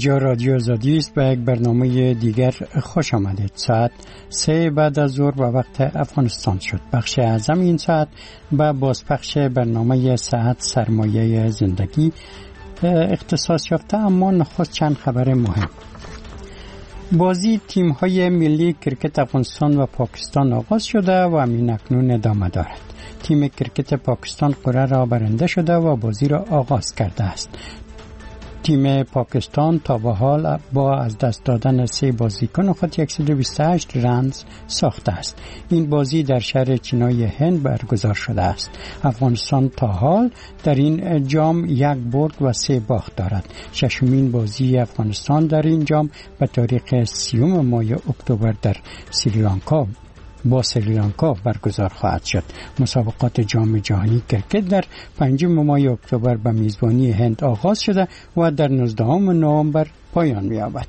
اینجا رادیو آزادی است. به یک برنامه دیگر خوش آمدید. ساعت 3 بعد از ظهر و وقت افغانستان شد. بخش اعظم این ساعت به بازپخش برنامه ساعت سرمایه زندگی اختصاص یافته، اما نخست چند خبر مهم. بازی تیم‌های ملی کرکت افغانستان و پاکستان آغاز شده و اکنون ادامه دارد. تیم کرکت پاکستان قرعه را برنده شده و بازی را آغاز کرده است. تیم پاکستان تا به حال با از دست دادن 3 بازیکن خود 128 رنز ساخته است. این بازی در شهر چینای هند برگزار شده است. افغانستان تا حال در این جام 1 برد و 3 باخت دارد. ششمین بازی افغانستان در این جام به تاریخ 30 ماه اکتبر در سریلانکا با سریلانکا برگزار خواهد شد. مسابقات جام جهانی کرکت در 5 ماه اکتبر به میزبانی هند آغاز شده و در 19 نوامبر پایان می‌یابد.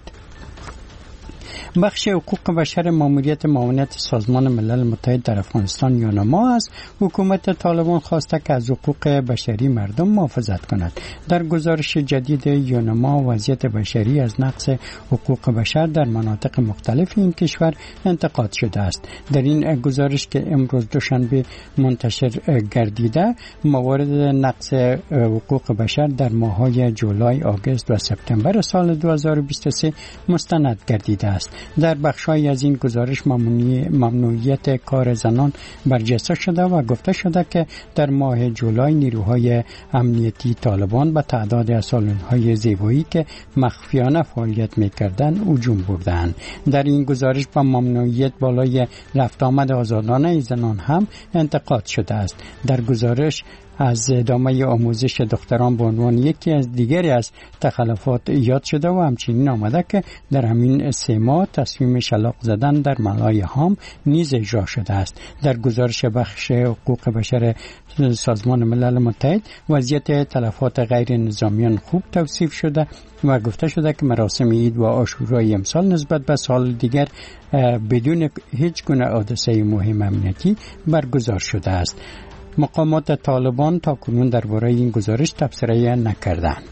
بخش حقوق بشر ماموریت معاونت سازمان ملل متحد در افغانستان یونما است. حکومت طالبان خواسته که از حقوق بشری مردم محافظت کند. در گزارش جدید یونما وضعیت بشری از نقض حقوق بشر در مناطق مختلف این کشور انتقاد شده است. در این گزارش که امروز دوشنبه منتشر گردیده، موارد نقض حقوق بشر در ماه‌های جولای، آگوست و سپتامبر سال 2023 مستند گردیده است. در بخش‌های از این گزارش ممنوعیت کار زنان برجسته شده و گفته شده که در ماه جولای نیروهای امنیتی طالبان به تعداد از سالن‌های زیبایی که مخفیانه فعالیت می‌کردند هجوم بردند. در این گزارش با ممنوعیت بالای رفت آمد آزادانه زنان هم انتقاد شده است. در گزارش از ادامه آموزش دختران به عنوان یکی از دیگری از تخلفات یاد شده و همچنین آمده که در همین 3 ماه تصمیم شلاق زدن در ملای هام نیز اجرا شده است. در گزارش بخش حقوق بشر سازمان ملل متحد وضعیت تلفات غیر نظامیان خوب توصیف شده و گفته شده که مراسم عید و عاشورای امسال نسبت به سال دیگر بدون هیچ گونه حادثه مهم امنیتی برگزار شده است. مقامات طالبان تا کنون درباره این گزارش تبصره نکردند.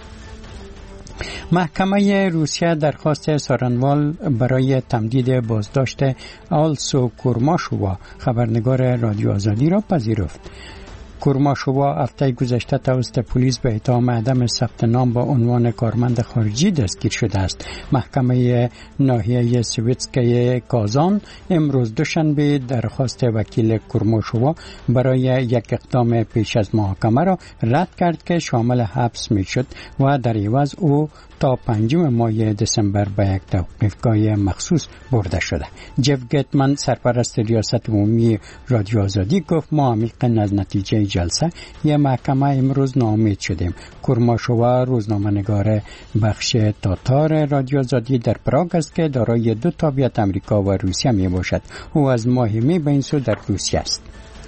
محکمه روسیه درخواست سارنوال برای تمدید بازداشت آلسو کورماشووا خبرنگار رادیو آزادی را پذیرفت. کورماشووا هفته گذشته توسط پلیس به اتهام عدم ثبت نام با عنوان کارمند خارجی دستگیر شده است. محکمه ناحیه سویتسکای کازان امروز دوشنبه درخواست وکیل کورماشووا برای یک اقدام پیش از محاکمه را رد کرد که شامل حبس میشد و در عوض او تا 5 ماه دسامبر به یک توقیفگاه مخصوص برده شده. جف گتمن سرپرست ریاست عمومی رادیو آزادی گفت ما عمیقاً از نتیجه جلسه یه محکمه امروز ناامید شدیم. کورماشووا روزنامه‌نگار بخش تاتار رادیو آزادی در پراگ است که دارای 2 تابعیت آمریکا و روسیه می باشد. او از ماه می به این سو در روسیه است.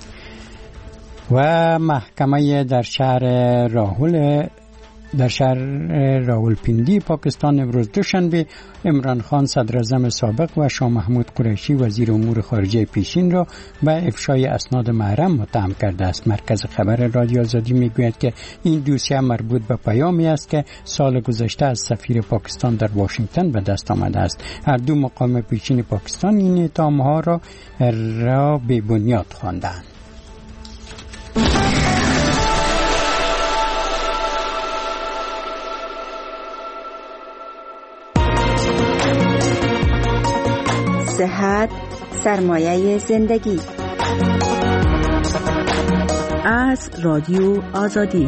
و محکمه در شهر راولپیندی پاکستان امروز دوشنبه عمران خان صدر اعظم سابق و شاه محمود قریشی وزیر امور خارجه پیشین را به افشای اسناد محرم متهم کرده است. مرکز خبر رادیو آزادی میگوید که این دوسیه مربوط به پیامی است که سال گذشته از سفیر پاکستان در واشنگتن به دست آمده است. هر دو مقام پیشین پاکستان این اتهام‌ها را بی بنیاد خواندند. صحت سرمایه زندگی از رادیو آزادی.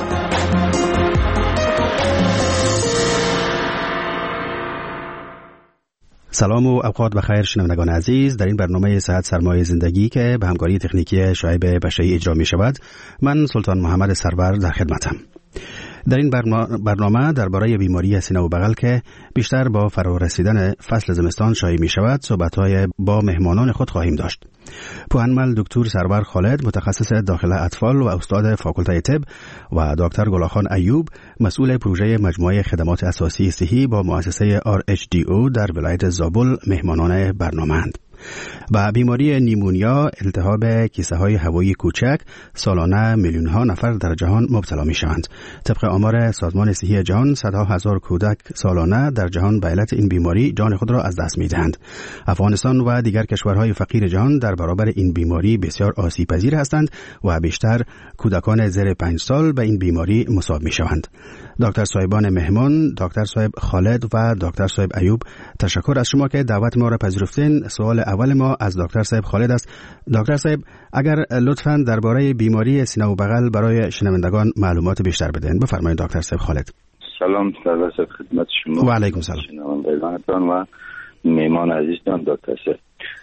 سلام و اوقات بخیر شنوندگان عزیز. در این برنامه صحت سرمایه زندگی که به همکاری تکنیکی شعیب بشری اجرا می شود، من سلطان محمد سرور در خدمتم. در این برنامه درباره بیماری سینه و بغل که بیشتر با فرا رسیدن فصل زمستان شایع می شود صحبت‌های با مهمانان خود خواهیم داشت. پوهنمل دکتر سرور خالد متخصص داخل اطفال و استاد فاکولته طب و دکتر گلاخان ایوب مسئول پروژه مجموعه خدمات اساسی صحی با مؤسسه RHDO در ولایت زابل مهمانان برنامه‌اند. و بیماری نیمونیا، التهاب کیسه های هوایی کوچک، سالانه میلیون ها نفر در جهان مبتلا می شوند. طبق آمار سازمان صحی جهان، صدها هزار کودک سالانه در جهان به علت این بیماری جان خود را از دست می دهند. افغانستان و دیگر کشورهای فقیر جهان در برابر این بیماری بسیار آسیب پذیر هستند و بیشتر کودکان زیر 5 سال به این بیماری مصاب می شوند. دکتر صاحبان مهمان، دکتر صاحب خالد و دکتر صاحب ایوب، تشکر از شما که دعوت ما را پذیرفتین. سوال اول ما از دکتر صاحب خالد است. دکتر صاحب، اگر لطفاً درباره بیماری سینه و بغل برای شنوندگان معلومات بیشتر بدین. بفرمایید دکتر صاحب خالد. سلام سرور خدمت شما و علیکم سلام شنوندگانتان و میمان عزیزتان. دکتر صاحب،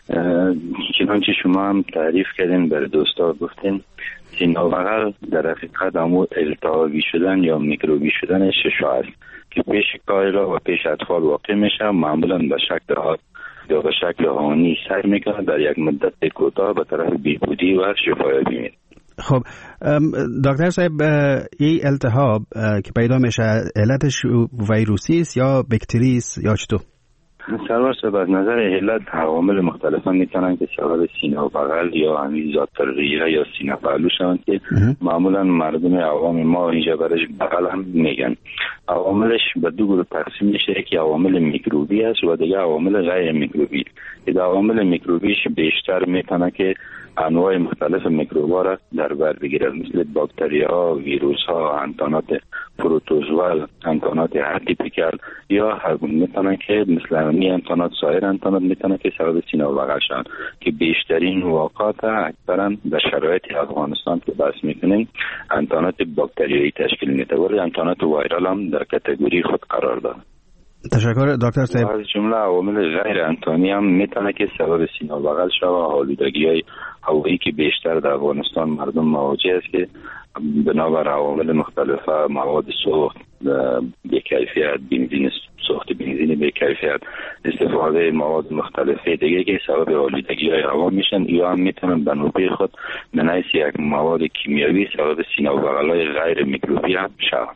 چنانچه شما هم تعریف کردین، بر دوستا گفتین، سینه و بغل در حقیقت همون التهابی شدن یا میکروبی شدن ششا است که پیش کایلا و پیش اطفال واقع میشه، معمولا به شکل حاد یا به شکل هانی سیر میکنه، در یک مدت کوتاه به طرف بیهودی و شفایابی میره. خب دکتر صاحب، این التهاب که پیدا میشه علتش ویروسی است یا باکتری است یا چطور؟ سرور صاحب، از نظر علت عوامل مختلفا میتونن که سبب سینه و بغل یا همین ذات ریه یا سینه پهلو شوند که معمولا مردم عوام ما اینجا برش بغل هم میگن. عواملش به دو گروه تقسیم میشه، که عوامل میکروبی است و دیگه عوامل غیر میکروبی. که عوامل میکروبیش بیشتر میتونه که انواع مختلف میکروبا را در بر بگیرد، مثل باکتریاها، ویروسها، انتانات پروتوزوال، انتانات اتیپیکال، یا میتونه که مثل همین انتانات، سایر انتانات میتونه که سبب سینه و بغل شوند که بیشترین واقعات اکثرا در شرایط افغانستان که بحث میکنیم انتانات باکتریایی تشکیل میده، ولی انتانات وایرال هم در کاتگوری خود قرار داره. تشکر دکتر صاحب. از جمله عوامل غیر انتانی هم میتونه که سبب سینه و بغل شود. آلودگی‌های هوایی که بیشتر در افغانستان مردم مواجه است که بنابر عوامل مختلف، مواد سوخت به کیفیت، بنزین سوخت بنزین به کیفیت، استفاده مواد مختلف دیگه که سبب آلودگی‌های هوا میشن، یا هم میتونن به نوبه خود به حیث یک مواد کیمیاوی سبب سینه و بغل‌های غیر میکروبی هم شود.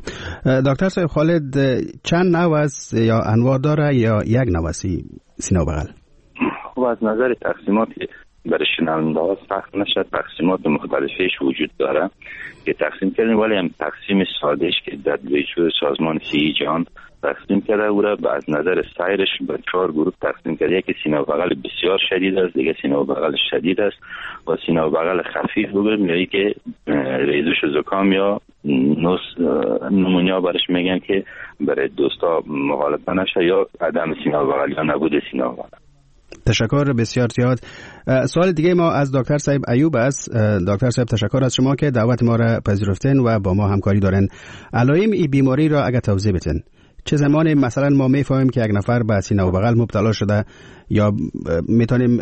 دکتر صاحب خالد، چند نوع است یا انواع داره یا یک نوع است سینه و بغل؟ خب از نظر تقسیمات برای شنونده ها سخت نشد، تقسیمات مختلفش وجود داره که تقسیم کردیم، ولی هم تقسیم سادهش که WHO سازمان صحی جهان تقسیم کرده او را از نظر سایرش به 4 گروه تقسیم کرده. یکی سینه و بغل بسیار شدید است، دیگه سینه و بغل شدید است و سینه و بغل خفیف بگویم، یعنی که ریزش زکام یا نمونیا برش میگن که برای دوستا مغالطه نشه، یا عدم سینه و بغل یا نبود سینه و بغل. تشکر بسیار زیاد. سوال دیگه ما از دکتر صاحب ایوب است. دکتر صاحب، تشکر از شما که دعوت ما را پذیرفتین و با ما همکاری دارین. علائم این بیماری را اگه توضیح بدین، چه زمانی مثلا ما میفهمیم که یک نفر به سینه و بغل مبتلا شده، یا میتونیم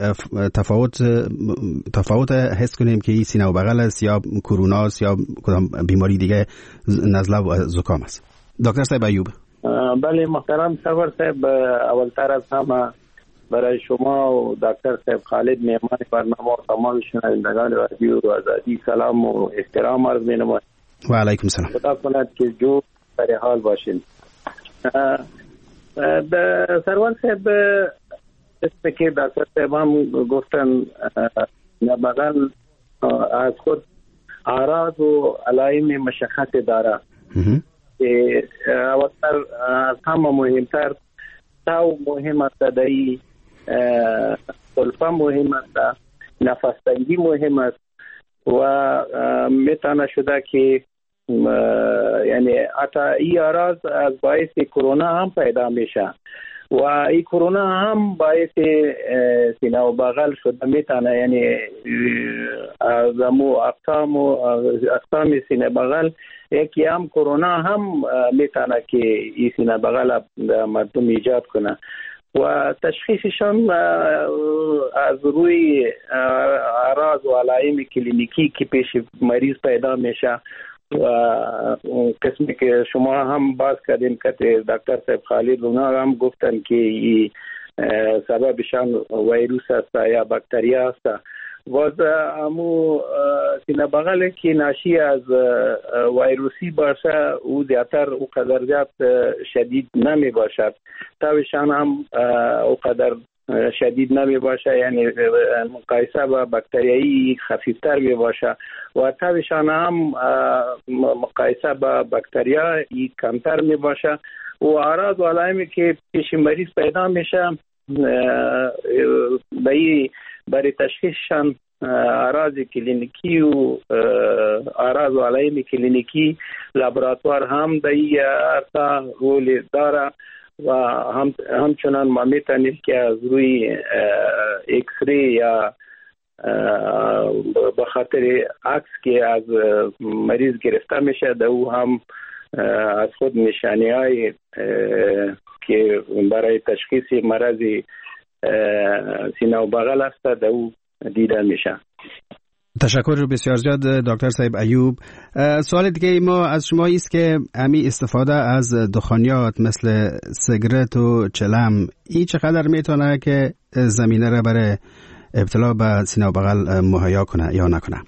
تفاوت حس کنیم که این سینه و بغل است یا کرونا است یا کدام بیماری دیگه، نزله و زکام است؟ دکتر صاحب ایوب. بله محترم سرور صاحب، اولتر از همه برای شما و دکتر صاحب خالد مهمان برنامه و تمام شنوندگان رادیو آزادی سلام و احترام عرض می‌نمایم. و علیکم سلام. خدا کند که جو در حال باشین. سرور صاحب، اسم که دکتر صاحب هم گفتن بغل از خود اعراض و علائم مشخص داره که اولتر از همه مهمتر تاو مهم است، دایی سلفه مهم است، نفس تنگی مهم است و میتونه شده که یعنی حتی این اعراض از باعث کرونا هم پیدا میشه و این کرونا هم باعث سینه و بغل شده میتونه، یعنی از اقسام سینه بغل یکی هم کرونا هم میتونه که این سینه بغل مردم ایجاد کنه و تشخیصشان از روی اعراض و علائم کلینیکی که پیش مریض پیدا میشه و قسمی که شما هم باز کردین که دکتر صاحب خالد اونا هم گفتن که این سببشان ویروس است یا باکتریا است و امو سینه بغل که ناشی از ویروسی باشه او زیادتر او قدر زیاد شدید نمی باشد، تاوشان هم او قدر شدید نمی باشه، یعنی مقایسه با بکتریایی خفیفتر می باشه و تبشان هم مقایسه با بکتریایی کمتر می باشه و اعراض و علائمی که پیش مریض پیدا میشه برای تشخیصشان اعراض کلینیکی و اعراض و علائم کلینیکی لابراتوار هم در این عرصه رول داره و همچنان ما میتونیم که از روی ایکس ری یا به خاطر عکس که از مریض گرفته میشه در او هم از خود نشانی های که برای تشخیص مرض سینه و بغل است در او دیده میشه. تشکر بسیار زیاد دکتر صاحب ایوب. سوال دیگه ما از شما است که امی استفاده از دخانیات مثل سیگرت و چلم این چقدر میتونه که زمینه را برای ابتلا به سینه و بغل مهیا کنه یا نکنه؟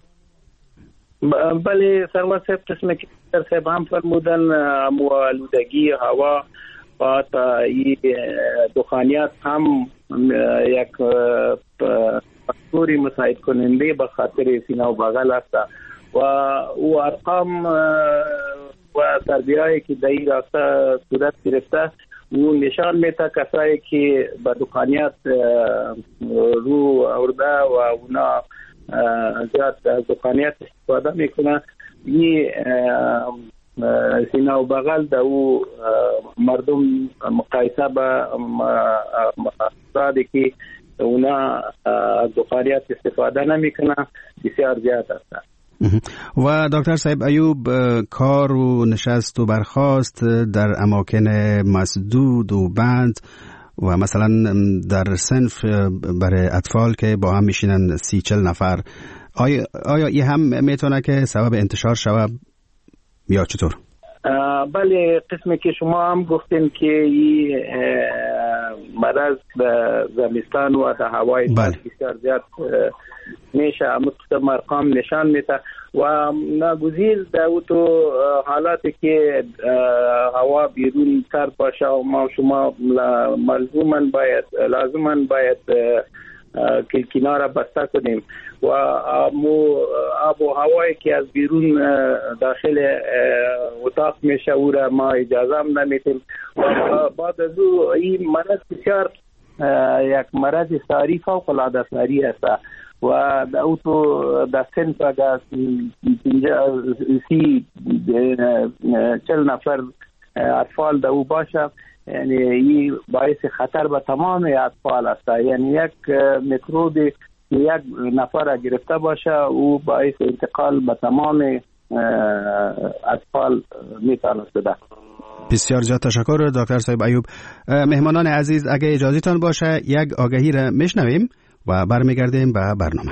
بله سرور صاحب، قسم که دکتر صاحب هم فرمودن آلودگی هوا و دخانیات هم یک فاکتوری مساعد کننده به خاطر سینه و بغل است و او ارقام و تربیه‌ای که در این راسته صورت گرفته او نشان میده کسایی که به دخانیات رو آورده و اونا زیاد از دخانیات استفاده میکنه، این سینه و بغل در او مردم مقایسه با افرادی که اونا از دخانیات استفاده نمیکنه بسیار زیاد است. و دکتر صاحب ایوب، کار و نشست و برخاست در اماکن مسدود و بند و مثلا در صنف برای اطفال که با هم میشینن 30-40 نفر، آیا این هم میتونه که سبب انتشار شود یا چطور؟ بله، قسمی که شما هم گفتین که این مرض به زمستان و در هوای بسیار زیاد میشه، مطمئن ارقام نشان میده و ناگزیر در تو حالاتی که هوا بیرون سرد باشه و ما شما لازما باید کلکینا را بسته کنیم و آب و هوایی که از بیرون داخل اتاق میشه او را ما اجازه هم نمیتیم و بعد از او این مرض بسیار یک مرض ساری فوق العاده ساری است و او تو در صنف اگر 40 نفر اطفال در او باشه، یعنی این باعث خطر به تمام اطفال است، یعنی یک میکروب یک نفر گرفته باشه او باعث انتقال به تمام اطفال میتونه شده. بسیار زیاد تشکر دکتر صاحب ایوب. مهمانان عزیز، اگه اجازهتان باشه یک آگهی را میشنویم و برمیگردیم به برنامه.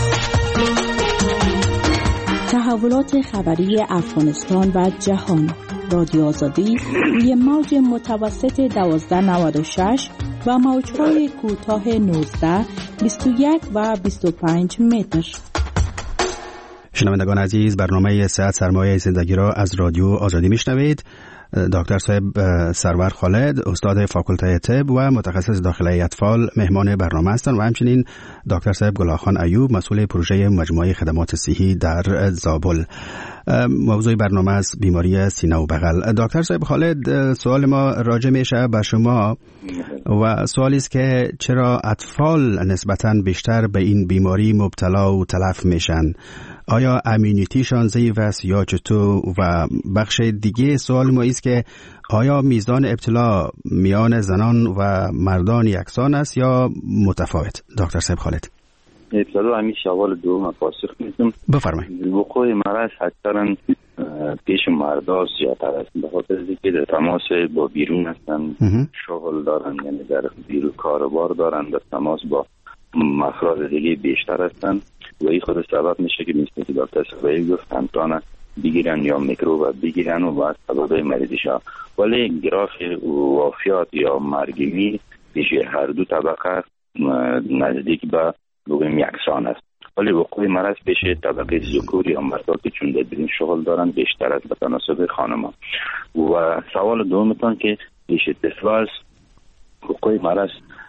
تحولات خبری افغانستان و جهان، رادیو آزادی روی موج متوسط 1296 و موج‌های کوتاه 19، 21 و 25 متر. شنوندگان عزیز، برنامه صحت سرمایه زندگی را از رادیو آزادی میشنوید. دکتر صاحب سرور خالد، استاد فاکولته طب و متخصص داخله اطفال مهمان برنامه هستند و همچنین دکتر صاحب گلاخان ایوب، مسئول پروژه مجموعه خدمات صحی در زابل. موضوع برنامه است بیماری سینه و بغل. دکتر صاحب خالد، سوال ما راجع میشه به شما و سوالی است که چرا اطفال نسبتاً بیشتر به این بیماری مبتلا و تلف میشن؟ آیا امیونیتیشان ضعیف است یا چطور؟ و بخش دیگه سوال ما است که آیا میزان ابتلا میان زنان و مردان یکسان است یا متفاوت؟ دکتر صاحب خالد. ابتلا همین سوال دوم پاسخ میدم. بفرمایید. وقوع مرض اکثرا پیش مردا زیادتر است، به خاطر اینکه در تماس با بیرون هستن، شغل دارن، یعنی در بیرون کاروبار دارن، در تماس با افراد دیگه بیشتر هستن و این خود سبب میشه که مثل که دکتر صاحب گفت امکان بگیرن یا میکروب بگیرن و بعد سبب مریضی شد. ولی گراف وفیات یا مرگی پیش هر دو طبقه نزدیک به بگویم یکسان است، ولی وقوع مرض پیش طبقه ذکور یا مردا که چون در بیرون شغل دارن بیشتر است به تناسب خانما. و سوال دومتان که پیش طفل وقوع مرض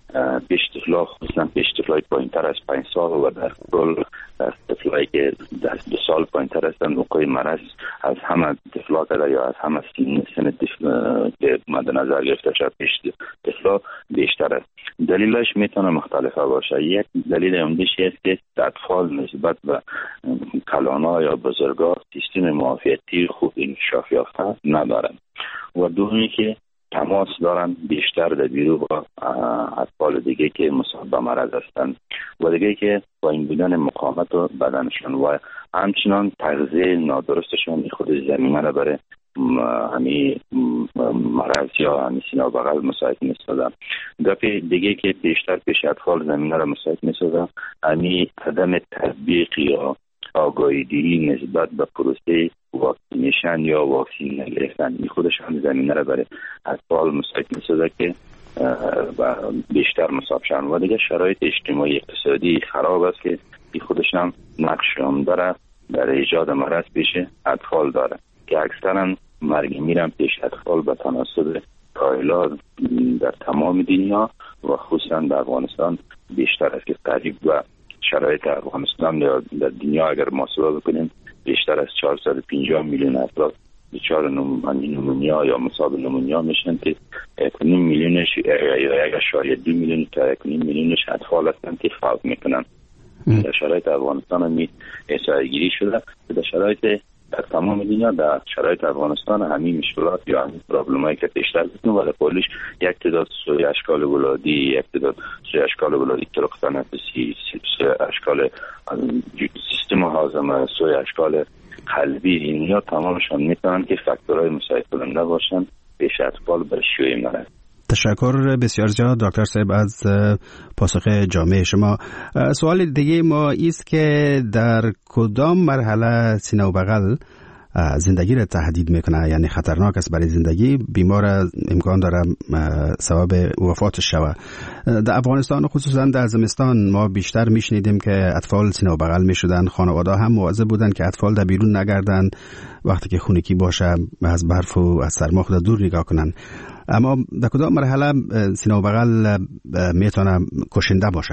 پیش طفلا خصوصا پیش طفلای پایینتر از 5 سال و در کل طفلایی که در 2 سال پایینتر هستند وقوع مرض از همه طفلا یا از همه سن که مد نظر گرفته شد پیش طفلا بیشتر است. دلیلش میتونه مختلفه باشه. یک دلیل عمده‌اش است که اطفال نسبت به کلانا یا بزرگا سیستم معافیتی خوب انکشاف یافته ندارند و دومی که تماس دارن بیشتر در بیرو با اطفال دیگه که مصاب به مرض هستند و دیگه که با این بودن مقاومت و بدنشان و همچنان تغذیه نادرستشان خود زمینه را برای همی مرض یا همی سینه و بغل مساعد می‌سازد. گپی دیگه که بیشتر پیش اطفال زمینه را مساعد می‌سازد همی عدم تطبیق یا آگاهی دیری نسبت به پروسه واکسینیشن یا واکسین نگرفتن این خودش هم زمینه را برای اطفال مساعد می‌سازد که بیشتر مصاب شدن و دیگه شرایط اجتماعی اقتصادی خراب است که این خودش هم نقش عمده را در ایجاد مرض پیش اطفال داره که اکثرا مرگ میرن پیش اطفال به تناسب کایلا در تمام دنیا و خصوصا در افغانستان بیشتر است که قریب و شرایط افغانستان در دنیا اگر محاسبه بکنیم بیشتر از 450 میلیون افراد دچار نمونیا یا مصاب نمونیا میشن که 1.5 میلیونش یا 1.2 میلیون تا 1.5 میلیونش اطفال هستند که فوت میکنن. در شرایط افغانستان هم احصائیه گیری شده در شرایط در تمام دنیا در شرایط افغانستان همین مشکلات یا همین پرابلمایی که پیشتر بودن و در پولیش یک تعداد سوی اشکال ولادی، یک تعداد سوی اشکال ولادی طرق تنفسی، سوی اشکال سیستم هاضمه، سوی اشکال قلبی، اینها تمامشان میتونن که فاکتورهای مساعد کننده باشن پیش اطفال برای شیوع مرض. تشکر بسیار زیاد دکتر صاحب از پاسخ جامع شما. سوال دیگه ما است که در کدام مرحله سینه و بغل زندگی را تهدید میکنه، یعنی خطرناک است برای زندگی، بیمار امکان داره سبب وفات شود. در افغانستان خصوصا در زمستان ما بیشتر میشنیدیم که اطفال سینه و بغل میشدن، خانواده هم مواظب بودن که اطفال در بیرون نگردن، وقتی که خونگی باشه از برف و از سرما خود دور نگاه کنن. اما در کدام مرحله سینه و بغل میتونه کشنده باشه؟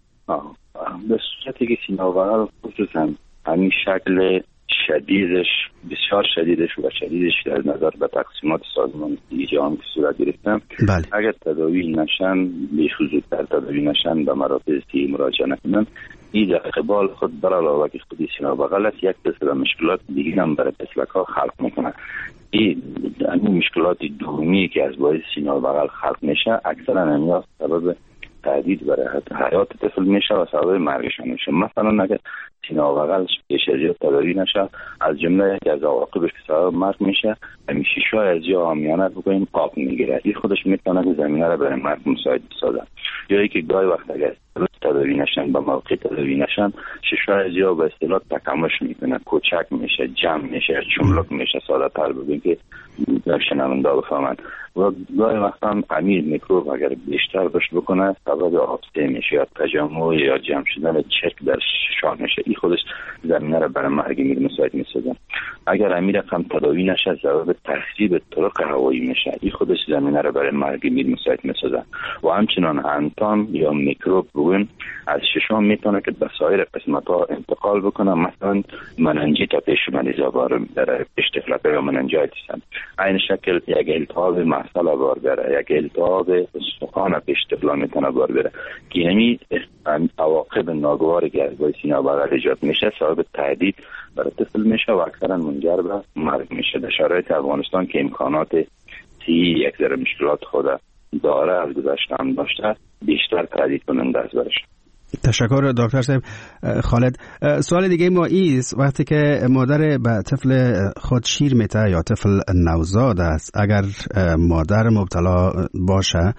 به صورتی که سینه و بغل خصوصا همین شکل شدیدش بسیار شدیدش و شدیدش در نظر به تقسیمات سازمان جهانی که صورت گرفتم، اگر تداوی نشن بی‌خصوص تداوی نشن به مراکز صحی مراجعه نکنن، این در قبال خود بر علاوه که خودی سینه و بغل است یک سلسله مشکلات دیگه هم برای پسلک‌ها خلق میکنه. این مشکلات دومی که از باعث سینه و بغل خلق میشه اکثرا همیشه سبب تهدید برای حیات طفل میشه و سبب مرگشان میشه. مثلا اگر سینه و بغل پیش از یا تداوی نشه، از جمله یکی از عواقبش که سبب مرگ میشه همین شیشه‌های از یا عامیانه بگوییم آب میگیره. این خودش میتونه که زمینه را برای مرگ مساعد بسازه. یا اینکه گاهی وقت اگر تداوی نشن، به موقع تداوی نشن، شیشه‌های از یا به اصطلاح تکامش میکنه، کوچک میشه، جمع میشه، چملک میشه، ساده تر بگوییم که شنونده بفهمن. و گاهی وقت هم امیر میکروب اگر بیشتر رشد بکنه سبب آبسته میشه یا تجمع یا جمع شدن چرک در ششم میشه. این خودش زمینه را برای مرگ میر مساعد میسازه. اگر امیر هم تداوی نشه سبب تخریب طرق هوایی میشه. این خودش زمینه را برای مرگ میر مساعد میسازه. و همچنان انتان یا میکروب بگویم از ششم میتونه که به سایر قسمت ها انتقال بکنه. مثلا مننجیت پیش مریضا بار در اشتفلک یا مننجایتیس هم این شکل یک التهاب مسئله بار بره، یک التهاب استخوان پیش طفلا میتونه بار بره که همین عواقب ناگواری که از باعث سینه و بغل ایجاد میشه سبب تهدید برای طفل میشه و اکثرا منجر به مرگ میشه. در شرایط افغانستان که امکانات صحی یک ذره مشکلات خود داره از گذشته هم داشته بیشتر تهدید کننده است برش. تشکر دکتر صاحب. خالد، سوال دیگه ما ایست وقتی که مادر به طفل خود شیر میته یا طفل نوزاد است، اگر مادر مبتلا باشه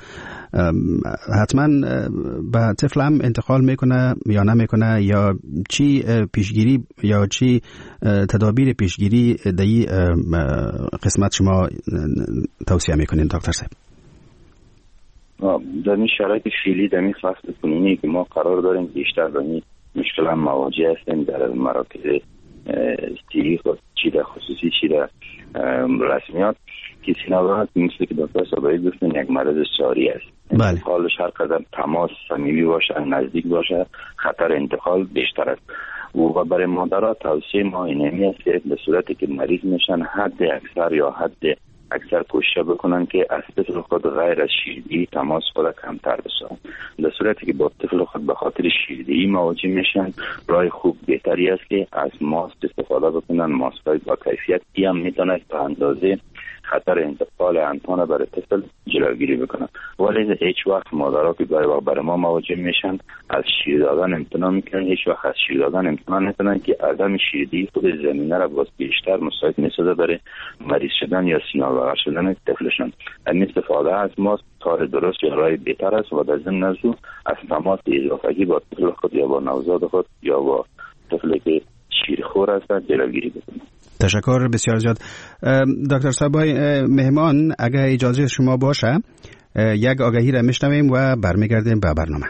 حتما به طفل هم انتقال میکنه یا نمیکنه، یا چی پیشگیری یا چی تدابیر پیشگیری در این قسمت شما توصیه میکنین دکتر صاحب؟ در این شرایط فعلی در این فصل کنونی که ما قرار داریم بیشتر با این مشکل هم مواجه هستیم در مراکز صحی خود، چی در خصوصی چی در رسمیات. که سینه و بغل مثل که دکتر صابری گفتن یک مرض ساری است. انتقالش هر قدر تماس صمیمی باشه، نزدیک باشه، خطر انتقال بیشتر است. و برای مادرها توصیه ما اینمی است که به صورتی که مریض میشن حد اکثر کوشش بکنن که از طفل خود غیر از شیردهی تماس خود کمتر بسازن. در صورتی که با طفل خود به خاطر شیردهی مواجه میشن، راه خوب بهتری است که از ماسک استفاده بکنن. ماسک‌های با کیفیت هم میتونه تا اندازه خطر انتقال انتان برای طفل جلوگیری بکنن. ولی هیچ وقت مادرها که برای ما مواجه میشن از شیر دادن امتناع میکنن، هیچ وقت از شیر دادن امتناع نکنن که عدم شیردهی خود زمینه را باز بیشتر مساعد میسازه برای مریض شدن یا سینه و بغل شدن طفلشان. این استفاده از ماسک کار درست یا راه بهتر است و در ضمن از تماس اضافگی با طفل خود یا با نوزاد خود یا با طفلی که شیرخور هستند جلوگیری بکنن. تشکر بسیار زیاد. دکتر صابای مهمان، اگر اجازه شما باشه یک آگهی را میشنویم و برمیگردیم به برنامه.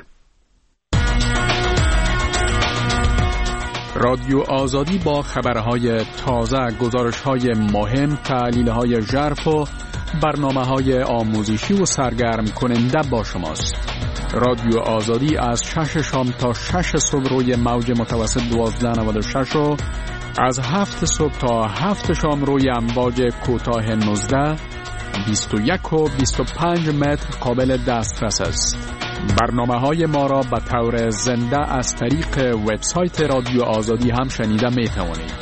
رادیو آزادی با خبرهای تازه، گزارش‌های مهم، تحلیل‌های ژرف و برنامه‌های آموزشی و سرگرم کننده با شماست. رادیو آزادی از 6 شام تا 6 صبح روی موج متوسط 1296 و از 7 صبح تا 7 شام روی امواج کوتاه 19، 21 و 25 متر قابل دسترس است. برنامه‌های ما را به طور زنده از طریق وبسایت رادیو آزادی هم شنیده می توانید.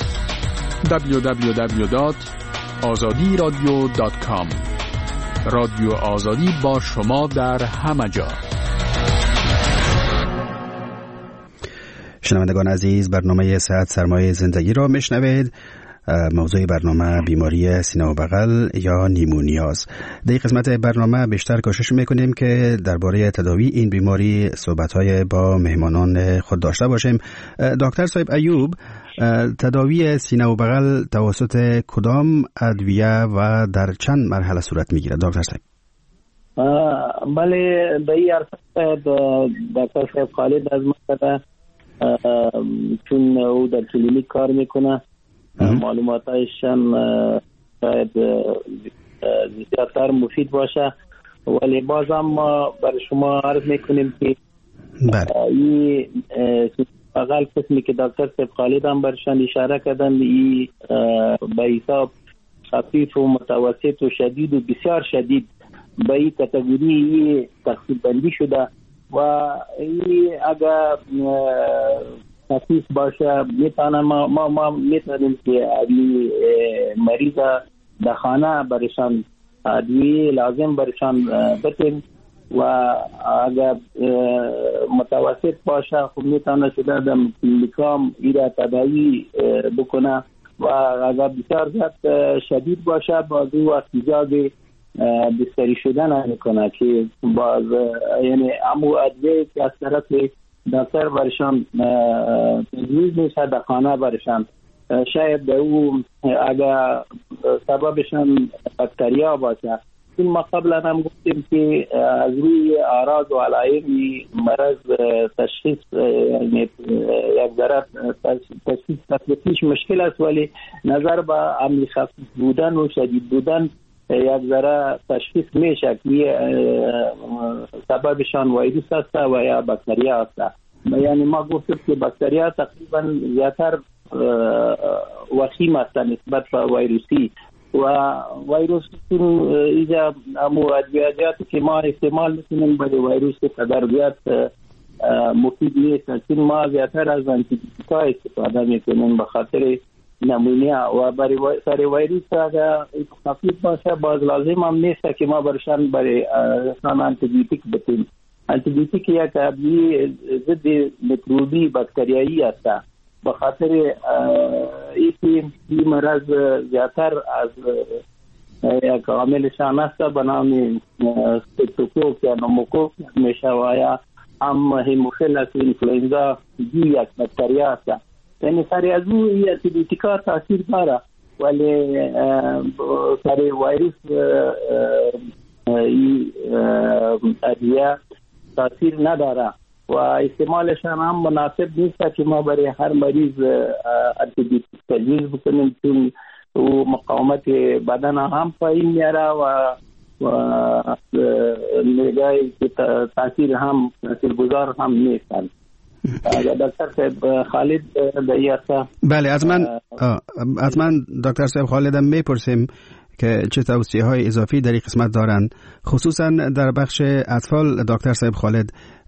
www.azadiradio.com. رادیو آزادی با شما در همه جا. شنوندگان عزیز، برنامه صحت سرمایه زندگی را میشنوید. موضوع برنامه بیماری سینه و بغل یا نیمونیاست. در این قسمت برنامه بیشتر کوشش میکنیم که درباره تداوی این بیماری صحبت‌های با مهمانان خود داشته باشیم. دکتر صاحب ایوب، تداوی سینه و بغل توسط کدام ادویه و در چند مرحله صورت میگیرد دکتر صاحب؟ بله، به این عرصه دکتر صاحب خالد از مقصد چون او در کلینیک کار میکنه، معلوماتایشان شاید زیادتر مفید باشه، ولی باز هم ما برای شما عرض میکنیم که این اقل قسمی که دکتر صاحب خالد هم برشان اشاره کردن، این به حساب خفیف و متوسط و شدید و بسیار شدید به این کاتگوری تقسیم بندی شده و این اگر خفیف باشه میتونم ما میتونیم که ادویه مریض در خانه برشان ادویه لازم برشان بتیم و اگر متوسط باشه خب میتونه شده در کلینیکام ایره تداوی بکنه و اگر بسیار زیاد شدید باشه باز او احتیاج بستری شدن میکنه که باز یعنی امو ادویه که از طرف دکتر برشان تجویز میشه در خانه برشان شاید به او اگر سببشان بکتریا باشه. این ما قبلا هم گفتیم که از روی اعراض و علائم مرض تشخیص یک ذره تشخیص مشکل است، ولی نظر به عملی خفیف بودن و شدید بودن یک ذره تشخیص میشه که سببشان ویروس است و یا بکتریا است. یعنی ما گفتیم که بکتریا تقریبا زیادتر وخیم است نسبت به ویروسی و ویروس اینجا ادویه‌ای که ما استعمال میکنیم برای ویروس قدر زیاد مفید نیست، چون ما زیادتر از آنتیبیوتیکا استفاده میکنیم به خاطر نمونیا و برای ویروس اگر خفیف باشه باز لازم هم نیست که ما برشان برای آنتیبیوتیک بتیم. آنتیبیوتیک یک ادویه ضد میکروبی بکتریایی است، به خاطر این مرض زیادتر از یک عاملشان است به نام سترپتوکوک یا نوموکوک میشه و یا هم هموفیلس اینفلوئنزا یک بکتریا است. یعنی سری از او این آنتیبیوتیکا تاثیر داره ولی سری ویروس این ادویه تاثیر نداره و استعمالشان هم مناسب نیست که ما برای هر مریض آنتیبیوتیک تجویز بکنیم، چون و مقاومت بدن هم پایین میاره و نگاهی که تاثیر هم تاثیرگذار هم نیستن. دکتر صاحب خالد دیگه. بله از من دکتر صاحب خالدم میپرسیم که چه توصیه های اضافی در این قسمت دارن، خصوصا در بخش اطفال. دکتر صاحب خالد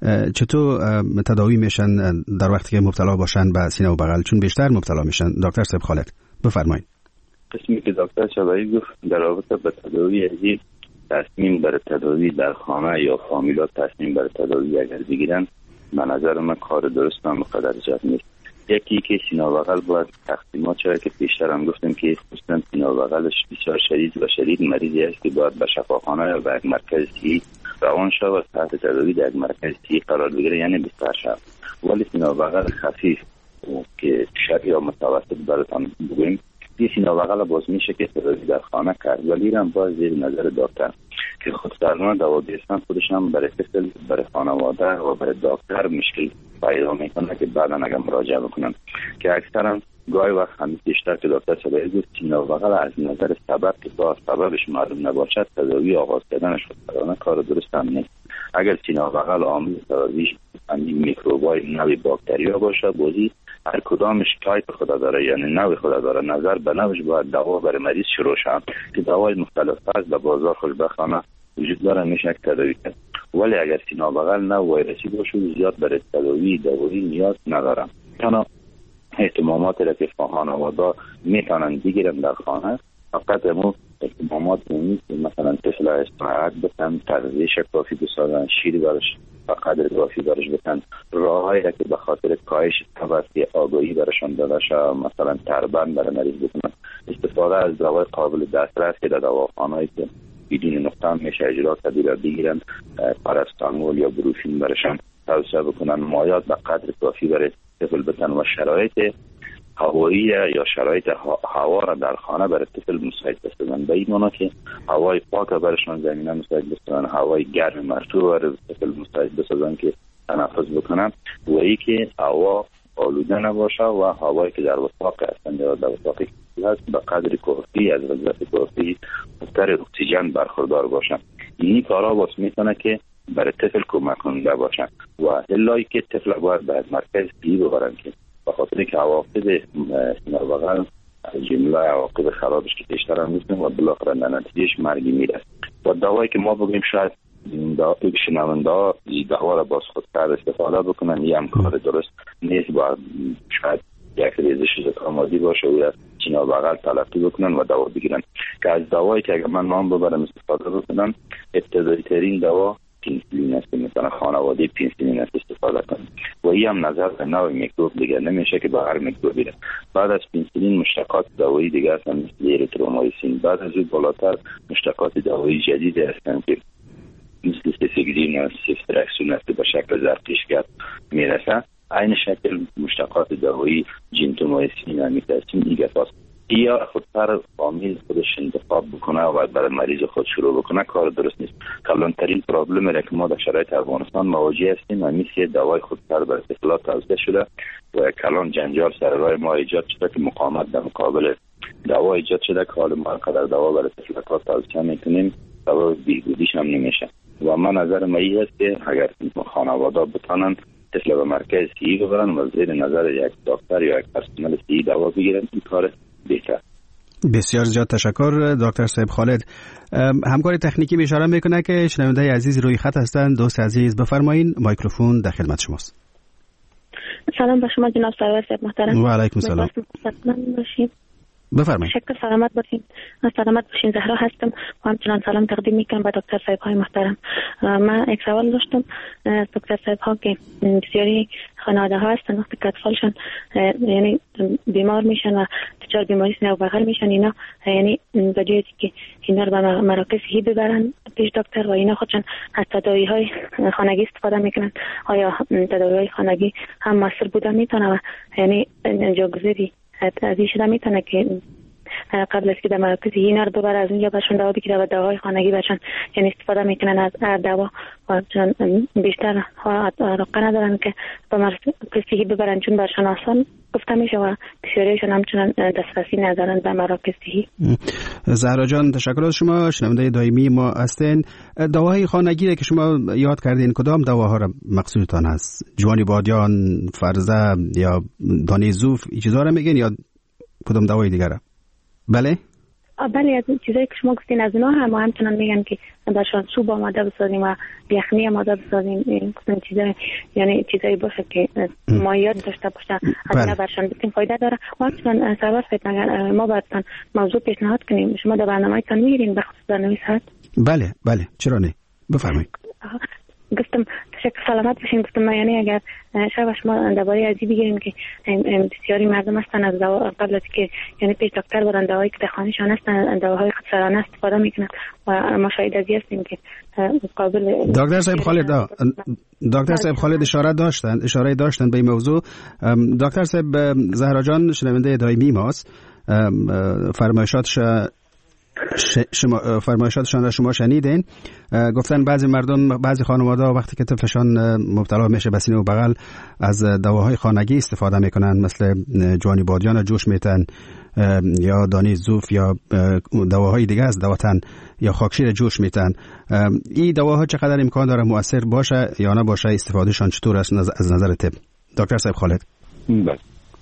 چطور تداوی میشن در وقتی که مبتلا باشن به سینه و بغل، چون بیشتر مبتلا میشن؟ دکتر صاحب خالد بفرمایید. قسمی که دکتر شبایی گفت در رابطه با تداوی ازی، تصمیم برای تداوی در خانه یا فامیلات تصمیم برای تداوی اگر بگیرن، به نظر من کار درست هم بقدر جد نیست. یکی که سینه و بغل باید تقسیمات شده که پیشتر هم گفتیم که خصوصا سینه و بغلش بسیار شدید مریضی است که باید به شفاخانه یا به یک مرکز صحی روان شد و تحت تداوی در یک مرکز صحی قرار بگیره، یعنی بستر شد. ولی سینه و بغل خفیف که شدید یا متوسط براتون بگویم، این سینه و بغل باز میشه که تداوی در خانه کرد، ولی هم باز زیر نظر دکتر که خودسرانه دوا بیستن خودش هم برای طفل، برای خانواده و برای دکتر مشکل پیدا میکنه که بعدا اگر مراجعه بکنن، که اکثرا گاهی وقت همین بیشتر که دکتر شبایی گفت سینه و بغل از نظر سبب که با سببش معلوم نباشد تداوی آغاز کردنش خودسرانه کار درست هم نیست. اگر سینه و بغل عامل تداویش همین میکروبای نوع باکتریا باشه، بازی هر کدامش تایپ خدا داره، یعنی نوع خدا داره، نظر به نوعش باید دوا برای مریض شروع شد که دوای مختلف هست در بازار خوشبختانه وجود داره، میشه تداوی کرد. ولی اگر سینه و بغل نوع ویروسی باشه زیاد برای تداوی دارویی نیاز ندارم. تنها اهتمامات را که خانواده میتونن بگیرن در خانه فقط امو اهتمامات نیست که مثلا طفل استراحت بتن، تغذیه کافی بسازن، شیر برش و قدر کافی برش بتن، راههایی را که به خاطر کاهش توسط آگاهی برشان داده شد، مثلا تربند برای مریض بکنن، استفاده از دوای قابل دسترس که در دواخانه‌ای که بدون نقطه میشه اجرا تدبیر بگیرن، پاراستامول یا بروفین برشان توصیه بکنن، مایات به قدر کافی برای طفل بتن و شرایط هوایی یا شرایط هوا را در خانه برای طفل مساعد بسازن. به این معنی که هوای پاک برشان زمینه مساعد بسازن، هوای گرم مرطوب برای طفل مساعد بسازن که تنفس بکنن، و ای که هوا آلوده نباشه و هوایی که در وفاق هستند یا در وفاقی هست به قدر کافی از غلظت کافی مقدار اکسیژن برخوردار باشن. این کارا واسه میتونه که برای طفل کمک کننده باشن و الا که طفل باید به مرکز صحی ببرن که به خاطر که عواقب سینه و بغل جمله عواقب خرابش که بیشتر هم نیستن و بالاخره در نتیجهش مرگی میره. و دوایی که ما بگیم شاید شنونده ها دوا را باز خودکار استفاده بکنن، یه هم کار درست نیست، باید شاید یک ریزش زکامادی باشه و یا سینه و بغل تلقی بکنن و دوا بگیرن. که از دوایی که اگر من نام ببرم استفاده بکنن، ابتدایی ترین دوا پنسیلین است، مثلا خانواده پنسیلین است استفاده کنن و این هم نظر به نوع میکروب دیگه نمیشه که با هر میکروب بیره. بعد از پنسیلین مشتقات دوایی دیگه هستن مثل اریترومایسین، بعد از اون بالاتر مشتقات دوایی جدید هستن که مثل سیفیگرین است، سیفترکسون است به شکل زرقیشگر میرسن. این شکل مشتقات دوایی جنتومایسین و میتاسین دیگه هست. یا خودسر فامیل خودش انتخاب بکنه و برای مریض خود شروع بکنه کار درست نیست. کلانترین پرابلم را که ما در شرایط افغانستان مواجه هستیم و مثل دوای خودسر برای طفلات توصیه شده و کلان جنجال سر راه ما ایجاد شده که مقاومت در مقابل دوا ایجاد شده که حال ما قدر دوا برای طفلات توصیه میکنیم دوا بیهودیش هم نمیشه. و من نظر من این است که اگر خانواده بتانن طفل به مرکز صحی ببرن و زیر نظر یک دکتر یا یک پرسنل صحی دوا بگیرن، این کار بهتر. بسیار زیاد تشکر دکتر صاحب خالد. همکار تکنیکی اشاره میکنه که شنونده عزیز روی خط هستند. دوست عزیز بفرمایید، میکروفون در خدمت شماست. سلام به شما جناب سرور صاحب محترم. و علیکم السلام. بفرمایید. شکر سلامت باشین. سلامت باشین. زهرا هستم و همچنان سلام تقدیم میکنم به دکتر صاحب های محترم. من یک سوال داشتم دکتر صاحب ها که بسیاری خانواده ها هستن وقتی که اطفالشان یعنی بیمار میشن و دچار بیماری سینه و بغل میشن، اینا یعنی به جای که اینا رو به مراکز صحی ببرن پیش دکتر و اینا خودشان از تداوی های خانگی استفاده میکنن، آیا تداوی های خانگی هم موثر بوده میتونه و یعنی جاگذاری از این شده میتونه که قبل از که در مراکز اینا رو ببر از اینجا برشون دوا بگیره و دواهای خانگی برشون یعنی استفاده میکنن از هر دوا و چون بیشتر علاقه ندارن که به مراکز صحی ببرن چون برشون آسان گفته میشه و بسیاریشون همچنان دسترسی ندارن به مراکز صحی. زهرا جان تشکر از شما، شنونده دائمی ما هستین. دواهای خانگی که شما یاد کردین کدام دواها را مقصودتان هست؟ جوانی بادیان، فرزه یا دانه زوف این چیزا را میگین یا کدام دوای دیگر؟ بله بله از چیزایی که شما گفتین از اونها هم همچنان میگن که برشان سوپ آماده بسازیم و یخنی آماده بسازیم. این چیزا یعنی چیزایی باشه که مایعات داشته باشه از اینا برشان بتین فایده داره. و همچنان سرور فکر اگر ما براتون موضوع پیشنهاد کنیم شما در برنامه‌تون میگیرین به خصوص برنامه صحت؟ بله چرا نه، بفرمایید. گفتم تشکر سلامت باشین. گفتم یعنی اگر شب شما درباره ازی بگیریم که بسیاری مردم هستن از دوا قبل از که یعنی پیش دکتر برن دواهایی که در خانه‌شان هستن دواهای خودسرانه استفاده میکنن و ما شاید ازی هستیم که قابل دکتر صاحب خالد اشاره داشتن به این موضوع. دکتر صاحب زهرا جان شنونده دائمی ماست، فرمایشاتشان را شما شنیدین. گفتن بعضی مردم بعضی خانواده وقتی که طفلشان مبتلا میشه به سینه و بغل از دواهای خانگی استفاده میکنن، مثل جوانی بادیان را جوش میتن یا دانه زوف یا دواهای دیگه از دواتن یا خاکشیر جوش میتن. این دواها چقدر امکان داره مؤثر باشه یا نه باشه؟ استفادهشان چطور است از نظر طب؟ دکتر صاحب خالد. بله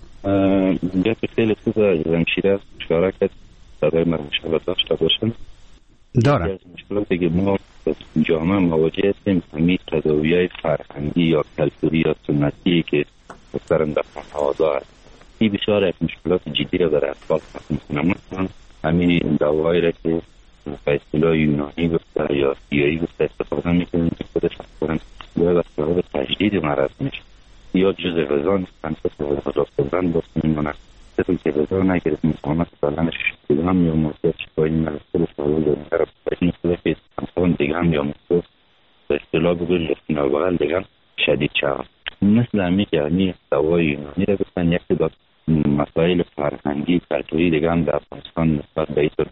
خیلی خوبه زنشیره اشاره کرد برای مشکلات داشته باشن دارن. مشکلاتی که ما جامعه مواجه هستیم همین تداوی‌های فرهنگی یا کلتوری یا سنتی که اکثرا در خانواده هست، این بسیار یک مشکلات جدی را در اطفال ختم می‌کنه. مثلا همین دواهایی را که به اصطلاح یونانی گفته یا سیایی گفته استفاده می‌کنیم که خودش اصلا باید سبب تجدید مرض میشه یا جزء غذا نیستن که استفاده باست میمونه طفل که غذا نگرفت مقاومت بدنش هم یا موضوع شفایی مرسول سوال داره این که انسان دیگه هم یا موضوع به اصطلاح بگوید سینه و بغل دیگه شدید شود. مثل همی که همی دوای یونانی را گفتن یک داد مسائل فرهنگی کلتوری دیگه هم در افغانستان نسبت به این